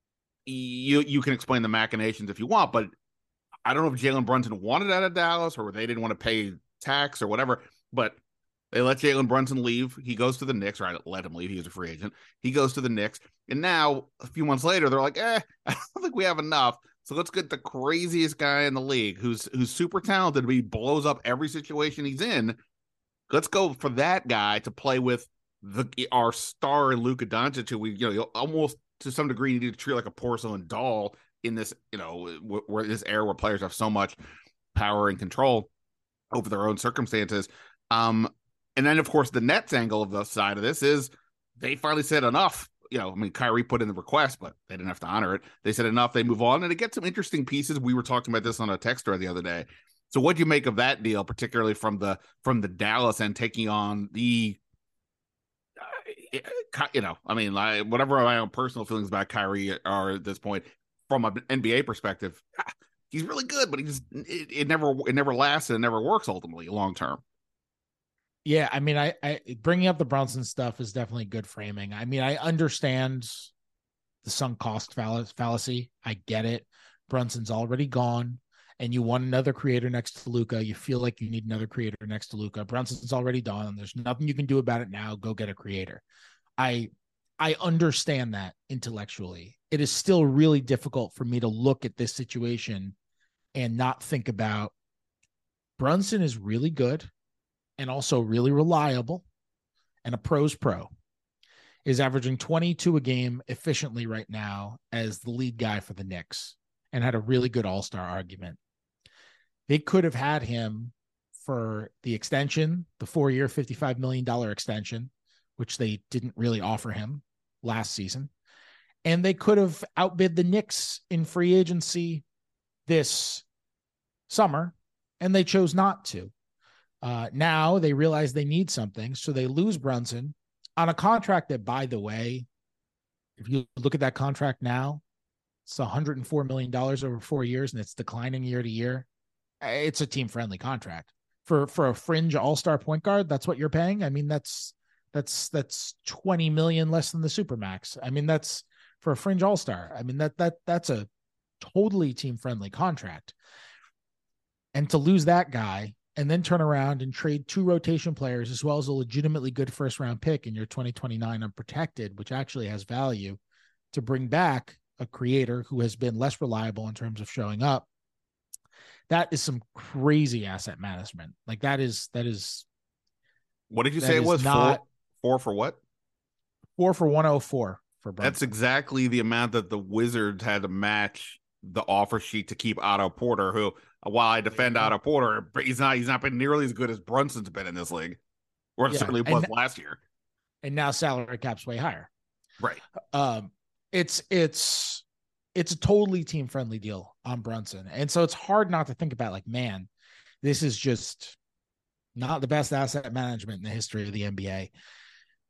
You you can explain the machinations if you want, but I don't know if Jalen Brunson wanted out of Dallas or they didn't want to pay tax or whatever, but they let Jalen Brunson leave. He goes to the Knicks, right? Let him leave. He was a free agent. He goes to the Knicks. And now, a few months later, they're like, eh, I don't think we have enough. So let's get the craziest guy in the league who's who's super talented, but he blows up every situation he's in. Let's go for that guy to play with the our star Luka Doncic, who we, you know, almost to some degree need to treat like a porcelain doll in this, you know, where this era where players have so much power and control over their own circumstances. Um, And then, of course, the Nets angle of the side of this is they finally said enough. You know, I mean, Kyrie put in the request, but they didn't have to honor it. They said enough. They move on, and it gets some interesting pieces. We were talking about this on a text thread the other day. So, what do you make of that deal, particularly from the from the Dallas end taking on the, uh, you know, I mean, like, whatever my own personal feelings about Kyrie are at this point, from an N B A perspective, he's really good, but he just it, it never it never lasts and it never works ultimately long term. Yeah, I mean, I, I bringing up the Brunson stuff is definitely good framing. I mean, I understand the sunk cost fall- fallacy. I get it. Brunson's already gone, and you want another creator next to Luka. You feel like you need another creator next to Luka. Brunson's already done, and there's nothing you can do about it now. Go get a creator. I I understand that intellectually. It is still really difficult for me to look at this situation and not think about Brunson is really good. And also really reliable, and a pro's pro, is averaging twenty-two a game efficiently right now as the lead guy for the Knicks, and had a really good all-star argument. They could have had him for the extension, the four-year, fifty-five million dollars extension, which they didn't really offer him last season. And they could have outbid the Knicks in free agency this summer, and they chose not to. Uh, now they realize they need something, so they lose Brunson on a contract that, by the way, if you look at that contract now, it's one hundred four million dollars over four years, and it's declining year to year. It's a team-friendly contract. For for a fringe all-star point guard, that's what you're paying. I mean, that's that's that's twenty million dollars less than the Supermax. I mean, that's for a fringe all-star. I mean, that that that's a totally team-friendly contract. And to lose that guy and then turn around and trade two rotation players as well as a legitimately good first round pick in your twenty twenty-nine unprotected, which actually has value, to bring back a creator who has been less reliable in terms of showing up. That is some crazy asset management. Like that is, that is. What did you say it was? Not four, four for what? Four for one oh four for Brunson. That's exactly the amount that the Wizards had to match the offer sheet to keep Otto Porter, who, while I defend Otto Porter, he's not he's not been nearly as good as Brunson's been in this league, or yeah, certainly was and, last year. And now salary cap's way higher. Right. Um, it's it's it's a totally team friendly deal on Brunson, and so it's hard not to think about like, man, this is just not the best asset management in the history of the N B A.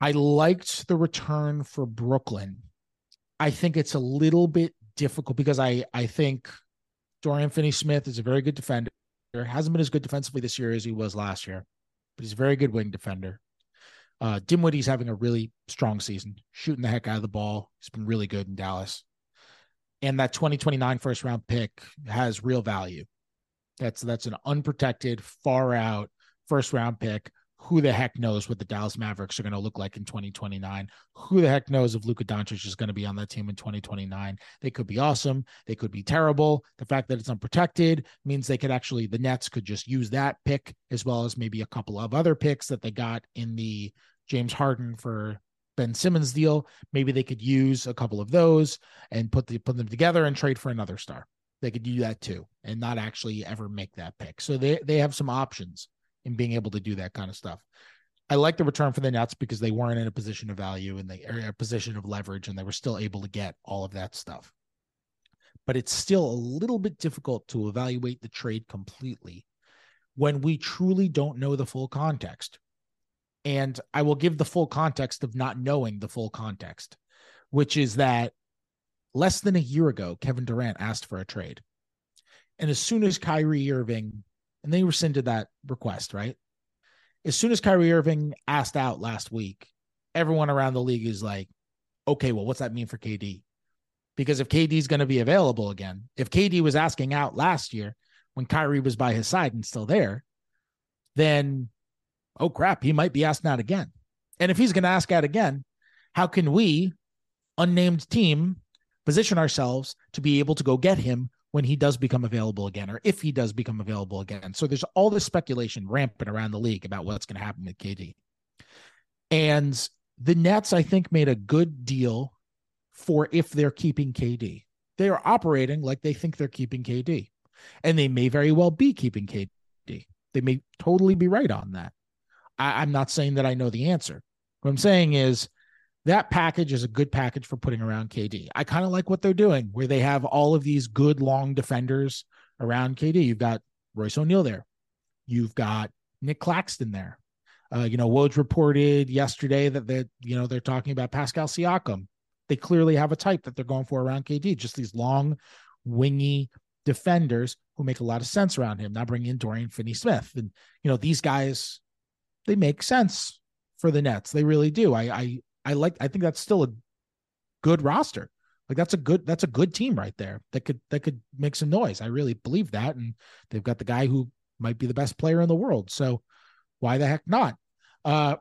I liked the return for Brooklyn. I think it's a little bit difficult because I, I think Dorian Finney-Smith is a very good defender. Hasn't been as good defensively this year as he was last year, but he's a very good wing defender. Uh, Dinwiddie's having a really strong season, shooting the heck out of the ball. He's been really good in Dallas. And that twenty twenty-nine first round pick has real value. That's that's an unprotected, far out first round pick. Who the heck knows what the Dallas Mavericks are going to look like in twenty twenty-nine? Who the heck knows if Luka Doncic is going to be on that team in twenty twenty-nine? They could be awesome. They could be terrible. The fact that it's unprotected means they could actually, the Nets could just use that pick as well as maybe a couple of other picks that they got in the James Harden for Ben Simmons deal. Maybe they could use a couple of those and put the, put them together and trade for another star. They could do that too and not actually ever make that pick. So they, they have some options in being able to do that kind of stuff. I like the return for the Nets because they weren't in a position of value and they are in a position of leverage and they were still able to get all of that stuff. But it's still a little bit difficult to evaluate the trade completely when we truly don't know the full context. And I will give the full context of not knowing the full context, which is that less than a year ago, Kevin Durant asked for a trade. And as soon as Kyrie Irving, and they rescinded that request, right? As soon as Kyrie Irving asked out last week, everyone around the league is like, okay, well, what's that mean for K D? Because if K D is going to be available again, if K D was asking out last year when Kyrie was by his side and still there, then, oh crap, he might be asked out again. And if he's going to ask out again, how can we, unnamed team, position ourselves to be able to go get him when he does become available again, or if he does become available again? So there's all this speculation rampant around the league about what's going to happen with K D. And the Nets, I think, made a good deal for if they're keeping K D. They are operating like they think they're keeping K D. And they may very well be keeping K D. They may totally be right on that. I, I'm not saying that I know the answer. What I'm saying is that package is a good package for putting around K D. I kind of like what they're doing, where they have all of these good long defenders around K D. You've got Royce O'Neal there. You've got Nick Claxton there. Uh, you know, Woj reported yesterday that they, you know, they're talking about Pascal Siakam. They clearly have a type that they're going for around K D. Just these long, wingy defenders who make a lot of sense around him. Now bring in Dorian Finney-Smith, and you know these guys, they make sense for the Nets. They really do. I, I, I like. I think that's still a good roster. Like that's a good. That's a good team right there. That could that could make some noise. I really believe that, and they've got the guy who might be the best player in the world. So why the heck not? Uh,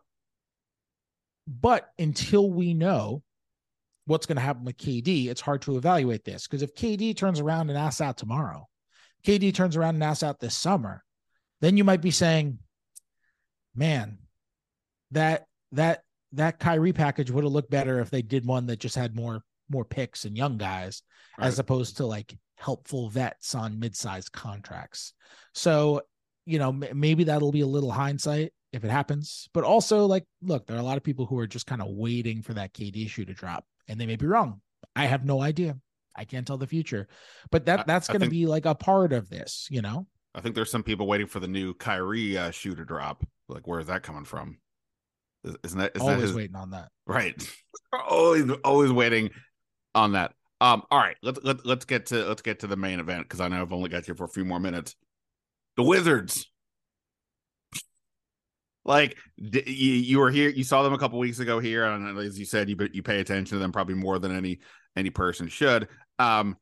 but until we know what's going to happen with K D, it's hard to evaluate this, because if K D turns around and asks out tomorrow, K D turns around and asks out this summer, then you might be saying, man, that that that Kyrie package would have looked better if they did one that just had more more picks and young guys, right, as opposed to like helpful vets on mid-sized contracts. So, you know, m- maybe that'll be a little hindsight if it happens. But also, like, look, there are a lot of people who are just kind of waiting for that K D shoe to drop, and they may be wrong. I have no idea. I can't tell the future. But that that's going to be like a part of this, you know? I think there's some people waiting for the new Kyrie uh, shoe to drop. Like, where is that coming from? Isn't that is always that his... waiting on that? Right. always always waiting on that. Um, all right, let's let, let's get to let's get to the main event, because I know I've only got you for a few more minutes. The Wizards. Like you, you were here, you saw them a couple weeks ago here, and as you said, you you pay attention to them probably more than any any person should. Um,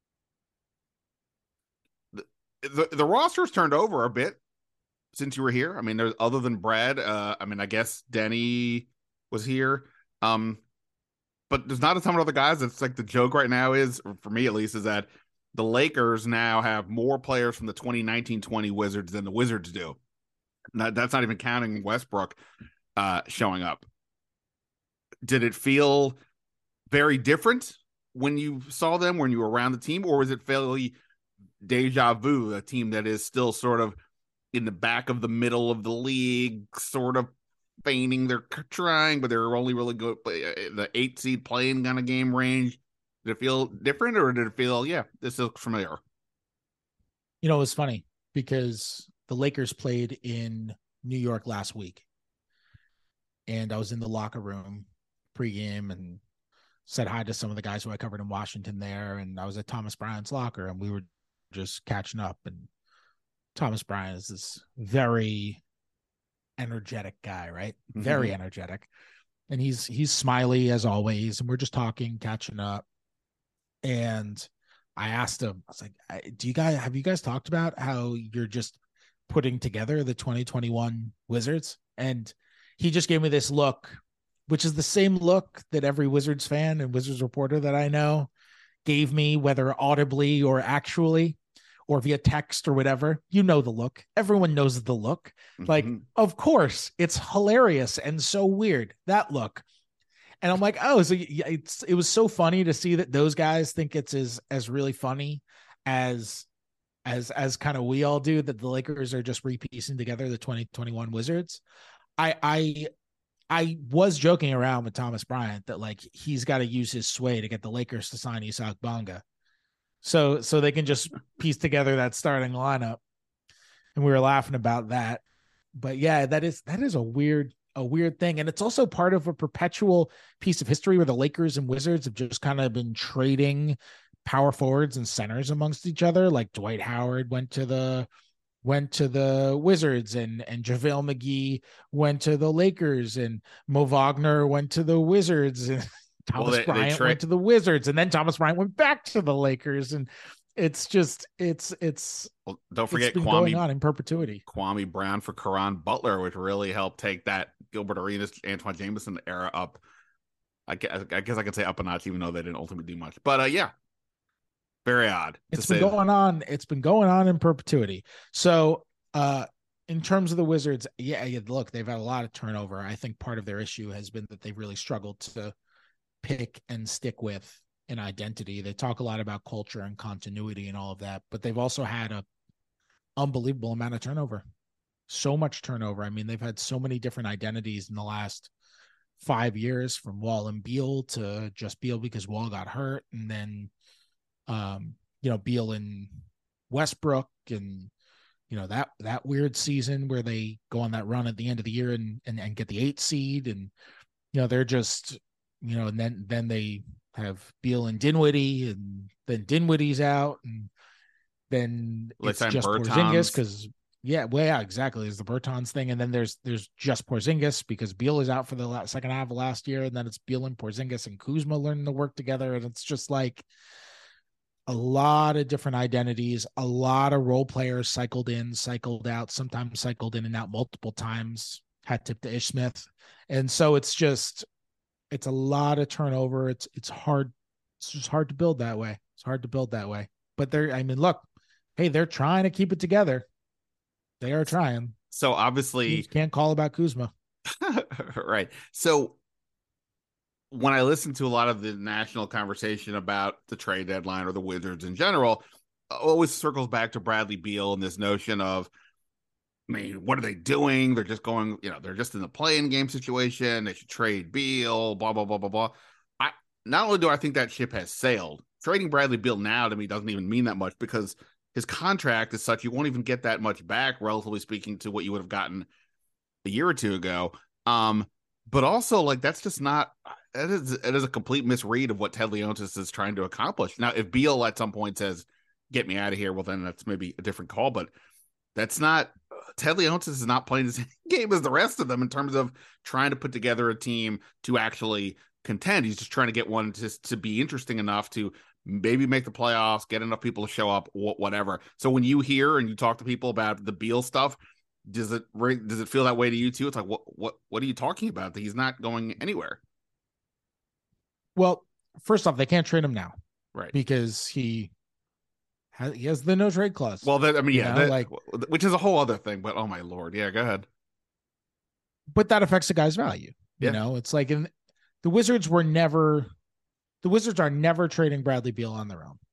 the the, the roster's turned over a bit since you were here. I mean, there's other than Brad. Uh, I mean, I guess Denny was here. Um, but there's not a ton of other guys. It's like the joke right now is, for me at least, is that the Lakers now have more players from the twenty nineteen twenty Wizards than the Wizards do. Not, that's not even counting Westbrook uh, showing up. Did it feel very different when you saw them, when you were around the team, or was it fairly deja vu, a team that is still sort of in the back of the middle of the league, sort of feigning they're trying, but they're only really good the eight seed playing kind of game range? Did it feel different, or did it feel, yeah, this looks familiar? You know, it was funny because the Lakers played in New York last week. and I was in the locker room pregame and said hi to some of the guys who I covered in Washington there. And I was at Thomas Bryant's locker and we were just catching up. And Thomas Bryant is this very energetic guy, right? Mm-hmm. Very energetic. And he's, he's smiley as always. And we're just talking, catching up. And I asked him, I was like, do you guys, have you guys talked about how you're just putting together the twenty twenty-one Wizards? And he just gave me this look, which is the same look that every Wizards fan and Wizards reporter that I know gave me, whether audibly or actually, or via text or whatever. You know the look. Everyone knows the look. Mm-hmm. Like, of course, it's hilarious and so weird, that look. And I'm like, oh, so it's, it was so funny to see that those guys think it's as, as really funny as, as, as kind of we all do, that the Lakers are just repiecing together the twenty twenty-one Wizards. I, I, I was joking around with Thomas Bryant that like he's got to use his sway to get the Lakers to sign Isaac Bonga, so so they can just piece together that starting lineup. And we were laughing about that. But yeah, that is that is a weird a weird thing, and it's also part of a perpetual piece of history where the Lakers and Wizards have just kind of been trading power forwards and centers amongst each other. Like Dwight Howard went to the went to the Wizards and, and JaVale McGee went to the Lakers and Mo Wagner went to the Wizards and Thomas well, they, Bryant they tra- went to the Wizards and then Thomas Bryant went back to the Lakers. And it's just, it's, it's, well, don't forget it's been Kwame, going on in perpetuity. Kwame Brown for Caron Butler, which really helped take that Gilbert Arenas, Antoine Jameson era up. I guess, I guess I could say up a notch, even though they didn't ultimately do much, but uh, yeah. Very odd. It's been going that. on. It's been going on in perpetuity. So, uh, in terms of the Wizards, yeah, yeah, look, they've had a lot of turnover. I think part of their issue has been that they've really struggled to pick and stick with an identity. They talk a lot about culture and continuity and all of that, but they've also had a unbelievable amount of turnover. So much turnover. I mean, they've had so many different identities in the last five years, from Wall and Beal to just Beal because Wall got hurt, and then Um, you know, Beal and Westbrook, and you know that that weird season where they go on that run at the end of the year and and, and get the eight seed, and you know they're just you know, and then then they have Beal and Dinwiddie, and then Dinwiddie's out, and then Let's it's just Bertans. Porzingis because yeah, well, yeah, exactly. There's the Bertans thing, and then there's there's just Porzingis because Beal is out for the last, second half of last year, and then it's Beal and Porzingis and Kuzma learning to work together, and it's just like a lot of different identities, a lot of role players cycled in, cycled out, sometimes cycled in and out multiple times, hat tip to Ish Smith. And so it's just, it's a lot of turnover. It's, it's hard. It's just hard to build that way. It's hard to build that way, but they're, I mean, look, hey, they're trying to keep it together. They are trying. So obviously you can't call about Kuzma. Right. So when I listen to a lot of the national conversation about the trade deadline or the Wizards in general, it always circles back to Bradley Beal and this notion of, I mean, what are they doing? They're just going, you know, they're just in the play-in game situation. They should trade Beal, blah, blah, blah, blah, blah. I, not only do I think that ship has sailed, trading Bradley Beal now to me doesn't even mean that much because his contract is such, you won't even get that much back, relatively speaking, to what you would have gotten a year or two ago. Um, but also, like, that's just not, it is, it is a complete misread of what Ted Leonsis is trying to accomplish. Now, if Beal at some point says, get me out of here, well, then that's maybe a different call, but that's not, Ted Leonsis is not playing the same game as the rest of them in terms of trying to put together a team to actually contend. He's just trying to get one to, to be interesting enough to maybe make the playoffs, get enough people to show up, whatever. So when you hear and you talk to people about the Beal stuff, does it does it feel that way to you too? It's like, what what what are you talking about? That he's not going anywhere. Well, first off, they can't trade him now, right? Because he has he has the no trade clause. Well, that I mean, yeah, know, that, like, which is a whole other thing. But oh my lord, yeah, go ahead. But that affects the guy's value. You yeah. know, it's like in, the Wizards were never. The Wizards are never trading Bradley Beal on their own.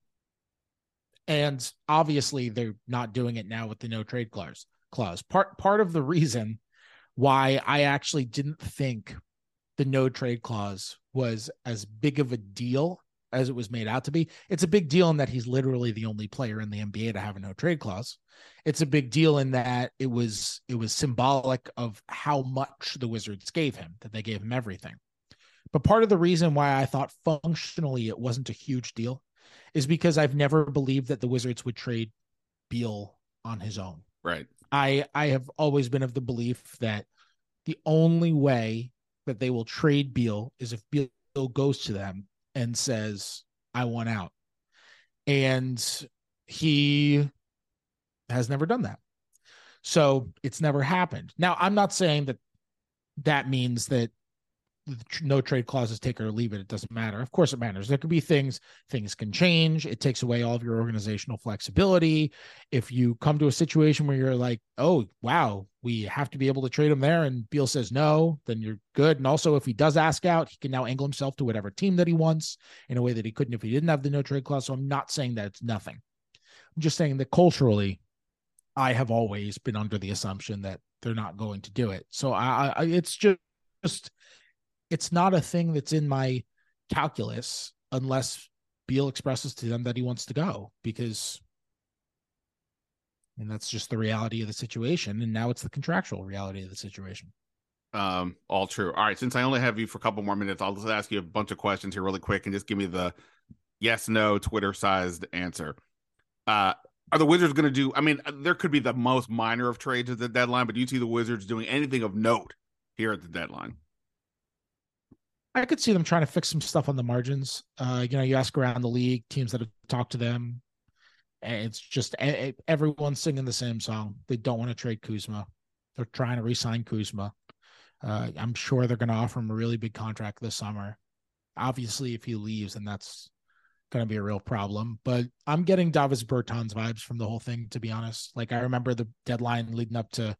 And obviously they're not doing it now with the no trade clause. clause. Part, part of the reason why I actually didn't think the no trade clause was as big of a deal as it was made out to be. It's a big deal in that he's literally the only player in the N B A to have a no trade clause. It's a big deal in that it was it was symbolic of how much the Wizards gave him, that they gave him everything. But part of the reason why I thought functionally it wasn't a huge deal is because I've never believed that the Wizards would trade Beal on his own. Right. I I have always been of the belief that the only way that they will trade Beal is if Beal goes to them and says, I want out. And he has never done that. So it's never happened. Now, I'm not saying that that means that no trade clauses, take or leave it. It doesn't matter. Of course it matters. There could be things, things can change. It takes away all of your organizational flexibility. If you come to a situation where you're like, oh, wow, we have to be able to trade him there, and Beal says no, then you're good. And also if he does ask out, he can now angle himself to whatever team that he wants in a way that he couldn't if he didn't have the no trade clause. So I'm not saying that it's nothing. I'm just saying that culturally, I have always been under the assumption that they're not going to do it. So I, I it's just, just it's not a thing that's in my calculus unless Beal expresses to them that he wants to go, because and that's just the reality of the situation. And now it's the contractual reality of the situation. Um, all true. All right. Since I only have you for a couple more minutes, I'll just ask you a bunch of questions here really quick and just give me the yes, no, Twitter sized answer. Uh, are the Wizards going to do, I mean, there could be the most minor of trades at the deadline, but do you see the Wizards doing anything of note here at the deadline? I could see them trying to fix some stuff on the margins. Uh, you know, you ask around the league, teams that have talked to them, and it's just everyone's singing the same song. They don't want to trade Kuzma. They're trying to re-sign Kuzma. Uh, I'm sure they're going to offer him a really big contract this summer. Obviously, if he leaves, then that's going to be a real problem. But I'm getting Davis Bertans vibes from the whole thing, to be honest. Like, I remember the deadline leading up to,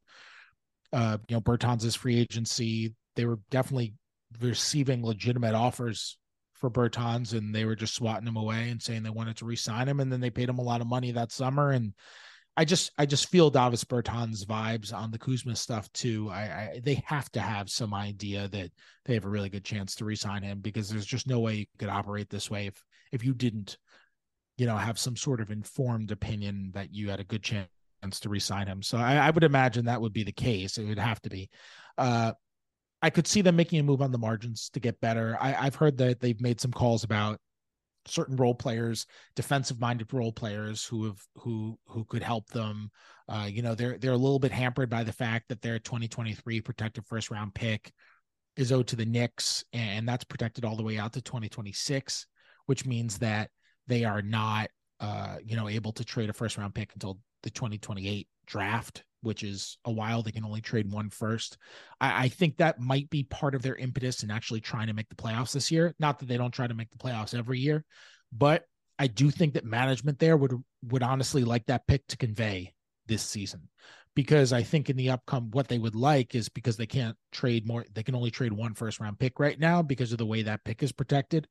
uh, you know, Bertans' free agency. They were definitely receiving legitimate offers for Bertans, and they were just swatting him away and saying they wanted to re-sign him, and then they paid him a lot of money that summer. And I just I just feel Davis Bertans vibes on the Kuzma stuff too. I, I they have to have some idea that they have a really good chance to re-sign him, because there's just no way you could operate this way if if you didn't, you know, have some sort of informed opinion that you had a good chance to re-sign him. So I, I would imagine that would be the case. It would have to be. Uh, I could see them making a move on the margins to get better. I, I've heard that they've made some calls about certain role players, defensive-minded role players who have who who could help them. Uh, you know, they're they're a little bit hampered by the fact that their twenty twenty-three protected first-round pick is owed to the Knicks, and that's protected all the way out to twenty twenty-six, which means that they are not, uh, you know, able to trade a first-round pick until the twenty twenty-eight draft, which is a while. They can only trade one first. I, I think that might be part of their impetus in actually trying to make the playoffs this year. Not that they don't try to make the playoffs every year, but I do think that management there would would honestly like that pick to convey this season, because I think in the upcoming, what they would like is, because they can't trade more, they can only trade one first round pick right now because of the way that pick is protected.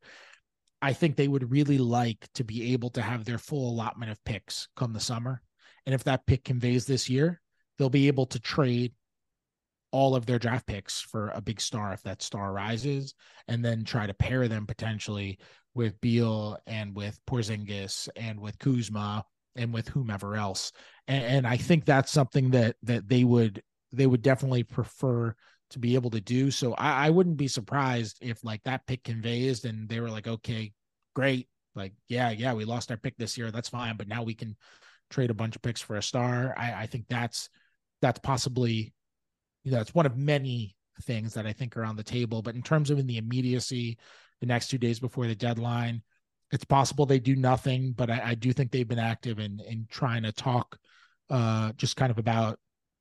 I think they would really like to be able to have their full allotment of picks come the summer. And if that pick conveys this year, they'll be able to trade all of their draft picks for a big star if that star rises, and then try to pair them potentially with Beal and with Porzingis and with Kuzma and with whomever else. And, and I think that's something that that they would they would definitely prefer to be able to do. So I, I wouldn't be surprised if like that pick conveys and they were like, okay, great. Like, yeah, yeah, we lost our pick this year. That's fine. But now we can trade a bunch of picks for a star. I, I think that's that's possibly, you know, it's one of many things that I think are on the table. But in terms of in the immediacy, the next two days before the deadline, it's possible they do nothing, but I, I do think they've been active in in trying to talk uh, just kind of about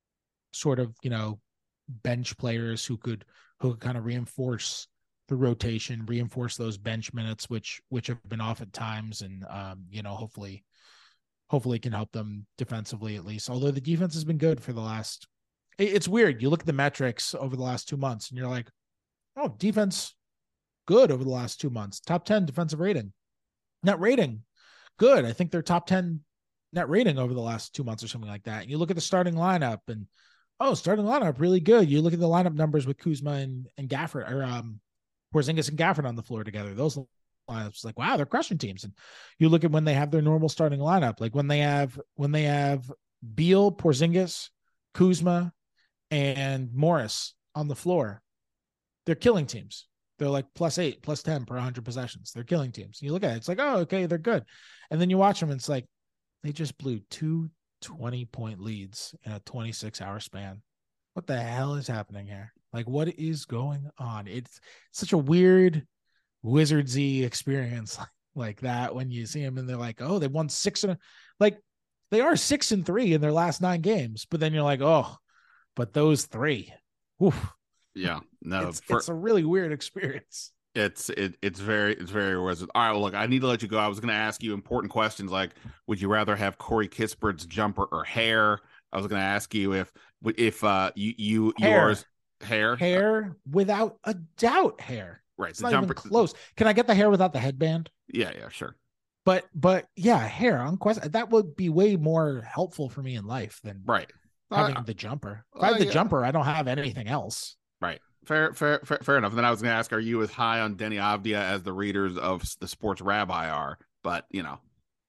sort of, you know, bench players who could who could kind of reinforce the rotation, reinforce those bench minutes, which which have been off at times, and um, you know, hopefully hopefully can help them defensively at least. Although the defense has been good for the last, it's weird. You look at the metrics over the last two months and you're like, oh, defense good over the last two months. Top ten defensive rating, net rating good. I think they're top ten net rating over the last two months or something like that. And you look at the starting lineup and, oh, starting lineup really good. You look at the lineup numbers with Kuzma and, and Gafford, or um, Porzingis and Gafford on the floor together. Those lineups, like, wow, they're crushing teams. And you look at when they have their normal starting lineup, like when they have when they have Beal, Porzingis, Kuzma, and Morris on the floor, they're killing teams. They're like plus eight, plus ten per one hundred possessions. They're killing teams. You look at it, it's like, oh, okay, they're good. And then you watch them, and it's like they just blew two twenty-point leads in a twenty-six hour span. What the hell is happening here? Like, what is going on? It's such a weird Wizardsy experience like that when you see them and they're like, oh, they won six and like they are six and three in their last nine games, but then you're like, oh, but those three, oof. Yeah, no, it's, for, it's a really weird experience. It's it it's very it's very Wizard. All right, well, look, I need to let you go. I was going to ask you important questions like, would you rather have Corey Kispert's jumper or hair? I was going to ask you if if uh you you hair. yours hair hair without a doubt hair. Right, it's the not jumper even close. Can I get the hair without the headband? Yeah, yeah, sure. But but yeah, hair on question. That would be way more helpful for me in life than right having uh, the jumper. If I have uh, the yeah. jumper, I don't have anything else. Right. Fair, fair, fair, fair enough. And then I was going to ask, are you as high on Denny Avdia as the readers of the Sports Rabbi are? But you know,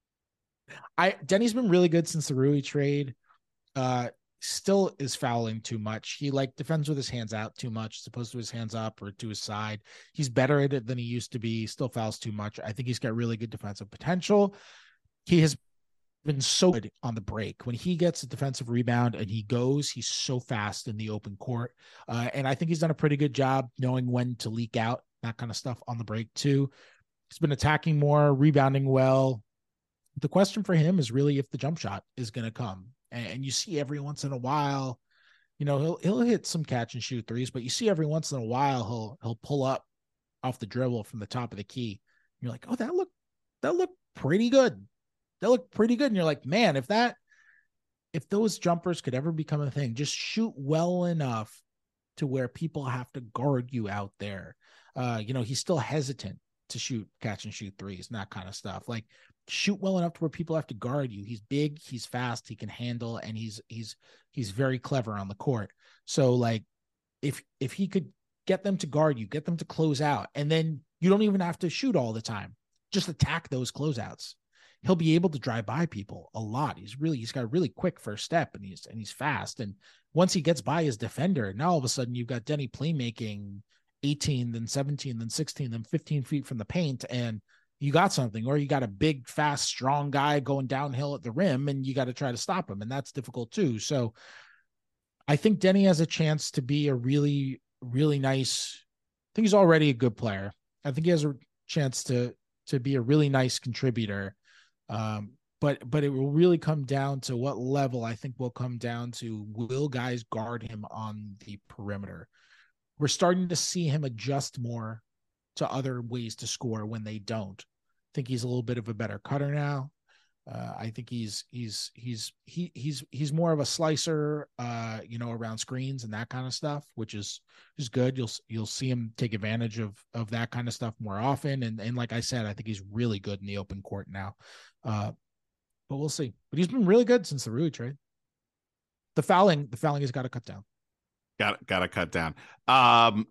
I Denny's been really good since the Rui trade. Uh, still is fouling too much. He like defends with his hands out too much, as opposed to his hands up or to his side. He's better at it than he used to be. Still fouls too much. I think he's got really good defensive potential. He has been so good on the break. When he gets a defensive rebound and he goes, he's so fast in the open court. Uh, and I think he's done a pretty good job knowing when to leak out, that kind of stuff on the break too. He's been attacking more, rebounding well. The question for him is really if the jump shot is going to come. And, and you see every once in a while, you know, he'll he'll hit some catch and shoot threes, but you see every once in a while he'll he'll pull up off the dribble from the top of the key. You're like, oh, that look that looked pretty good. They look pretty good. And you're like, man, if that, if those jumpers could ever become a thing, just shoot well enough to where people have to guard you out there. Uh, you know, he's still hesitant to shoot catch and shoot threes and that kind of stuff. Like shoot well enough to where people have to guard you. He's big, he's fast, he can handle, and he's, he's, he's very clever on the court. So like if, if he could get them to guard you, get them to close out, and then you don't even have to shoot all the time, just attack those closeouts. He'll be able to drive by people a lot. He's really, he's got a really quick first step, and he's, and he's fast. And once he gets by his defender, now all of a sudden you've got Denny playmaking eighteen, then seventeen, then sixteen, then fifteen feet from the paint. And you got something, or you got a big, fast, strong guy going downhill at the rim, and you got to try to stop him. And that's difficult too. So I think Denny has a chance to be a really, really nice, I think he's already a good player. I think he has a chance to, to be a really nice contributor. Um, but, but it will really come down to what level. I think will come down to, will guys guard him on the perimeter? We're starting to see him adjust more to other ways to score when they don't. I think he's a little bit of a better cutter now. Uh, I think he's, he's, he's, he, he's, he's more of a slicer, uh, you know, around screens and that kind of stuff, which is, is good. You'll, you'll see him take advantage of, of that kind of stuff more often. And, and like I said, I think he's really good in the open court now. Uh, but we'll see. But he's been really good since the Rui trade. The fouling, the fouling has got to cut down. Got got to cut down. Um,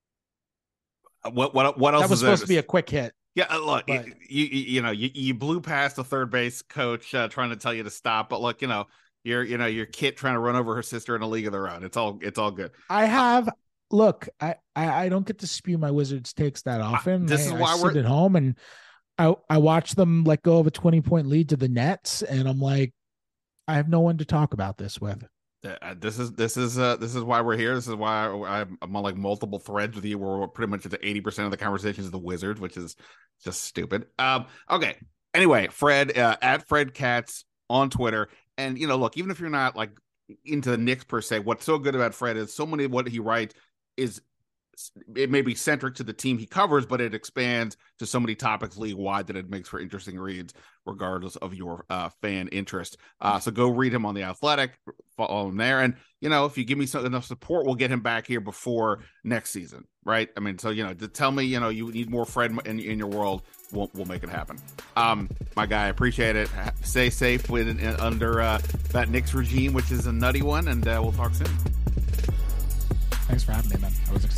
what what what else? That was is there? supposed to be a quick hit. Yeah, look, but... you, you you know you, you blew past the third base coach uh, trying to tell you to stop, but look, you know you're you know your kid trying to run over her sister in a league of their own. It's all it's all good. I have look, I I, I don't get to spew my Wizards takes that often. Uh, this I, is why I we're sit at home and I I watch them let go of a twenty point lead to the Nets, and I'm like, I have no one to talk about this with. Uh, this is this is uh this is why we're here. This is why I, I'm, I'm on like multiple threads with you. Where we're pretty much at the eighty percent of the conversation is the Wizards, which is just stupid. Um, okay. Anyway, Fred uh, at Fred Katz on Twitter, and you know, look, even if you're not like into the Knicks per se, what's so good about Fred is so many of what he writes is it may be centric to the team he covers, but it expands to so many topics league wide that it makes for interesting reads, regardless of your uh, fan interest. Uh, so go read him on The Athletic, follow him there. And, you know, if you give me some, enough support, we'll get him back here before next season. Right. I mean, so, you know, to tell me, you know, you need more Fred in, in your world, we'll, we'll make it happen. Um, my guy, I appreciate it. Stay safe with under uh, that Knicks regime, which is a nutty one. And uh, we'll talk soon. Thanks for having me, man. I was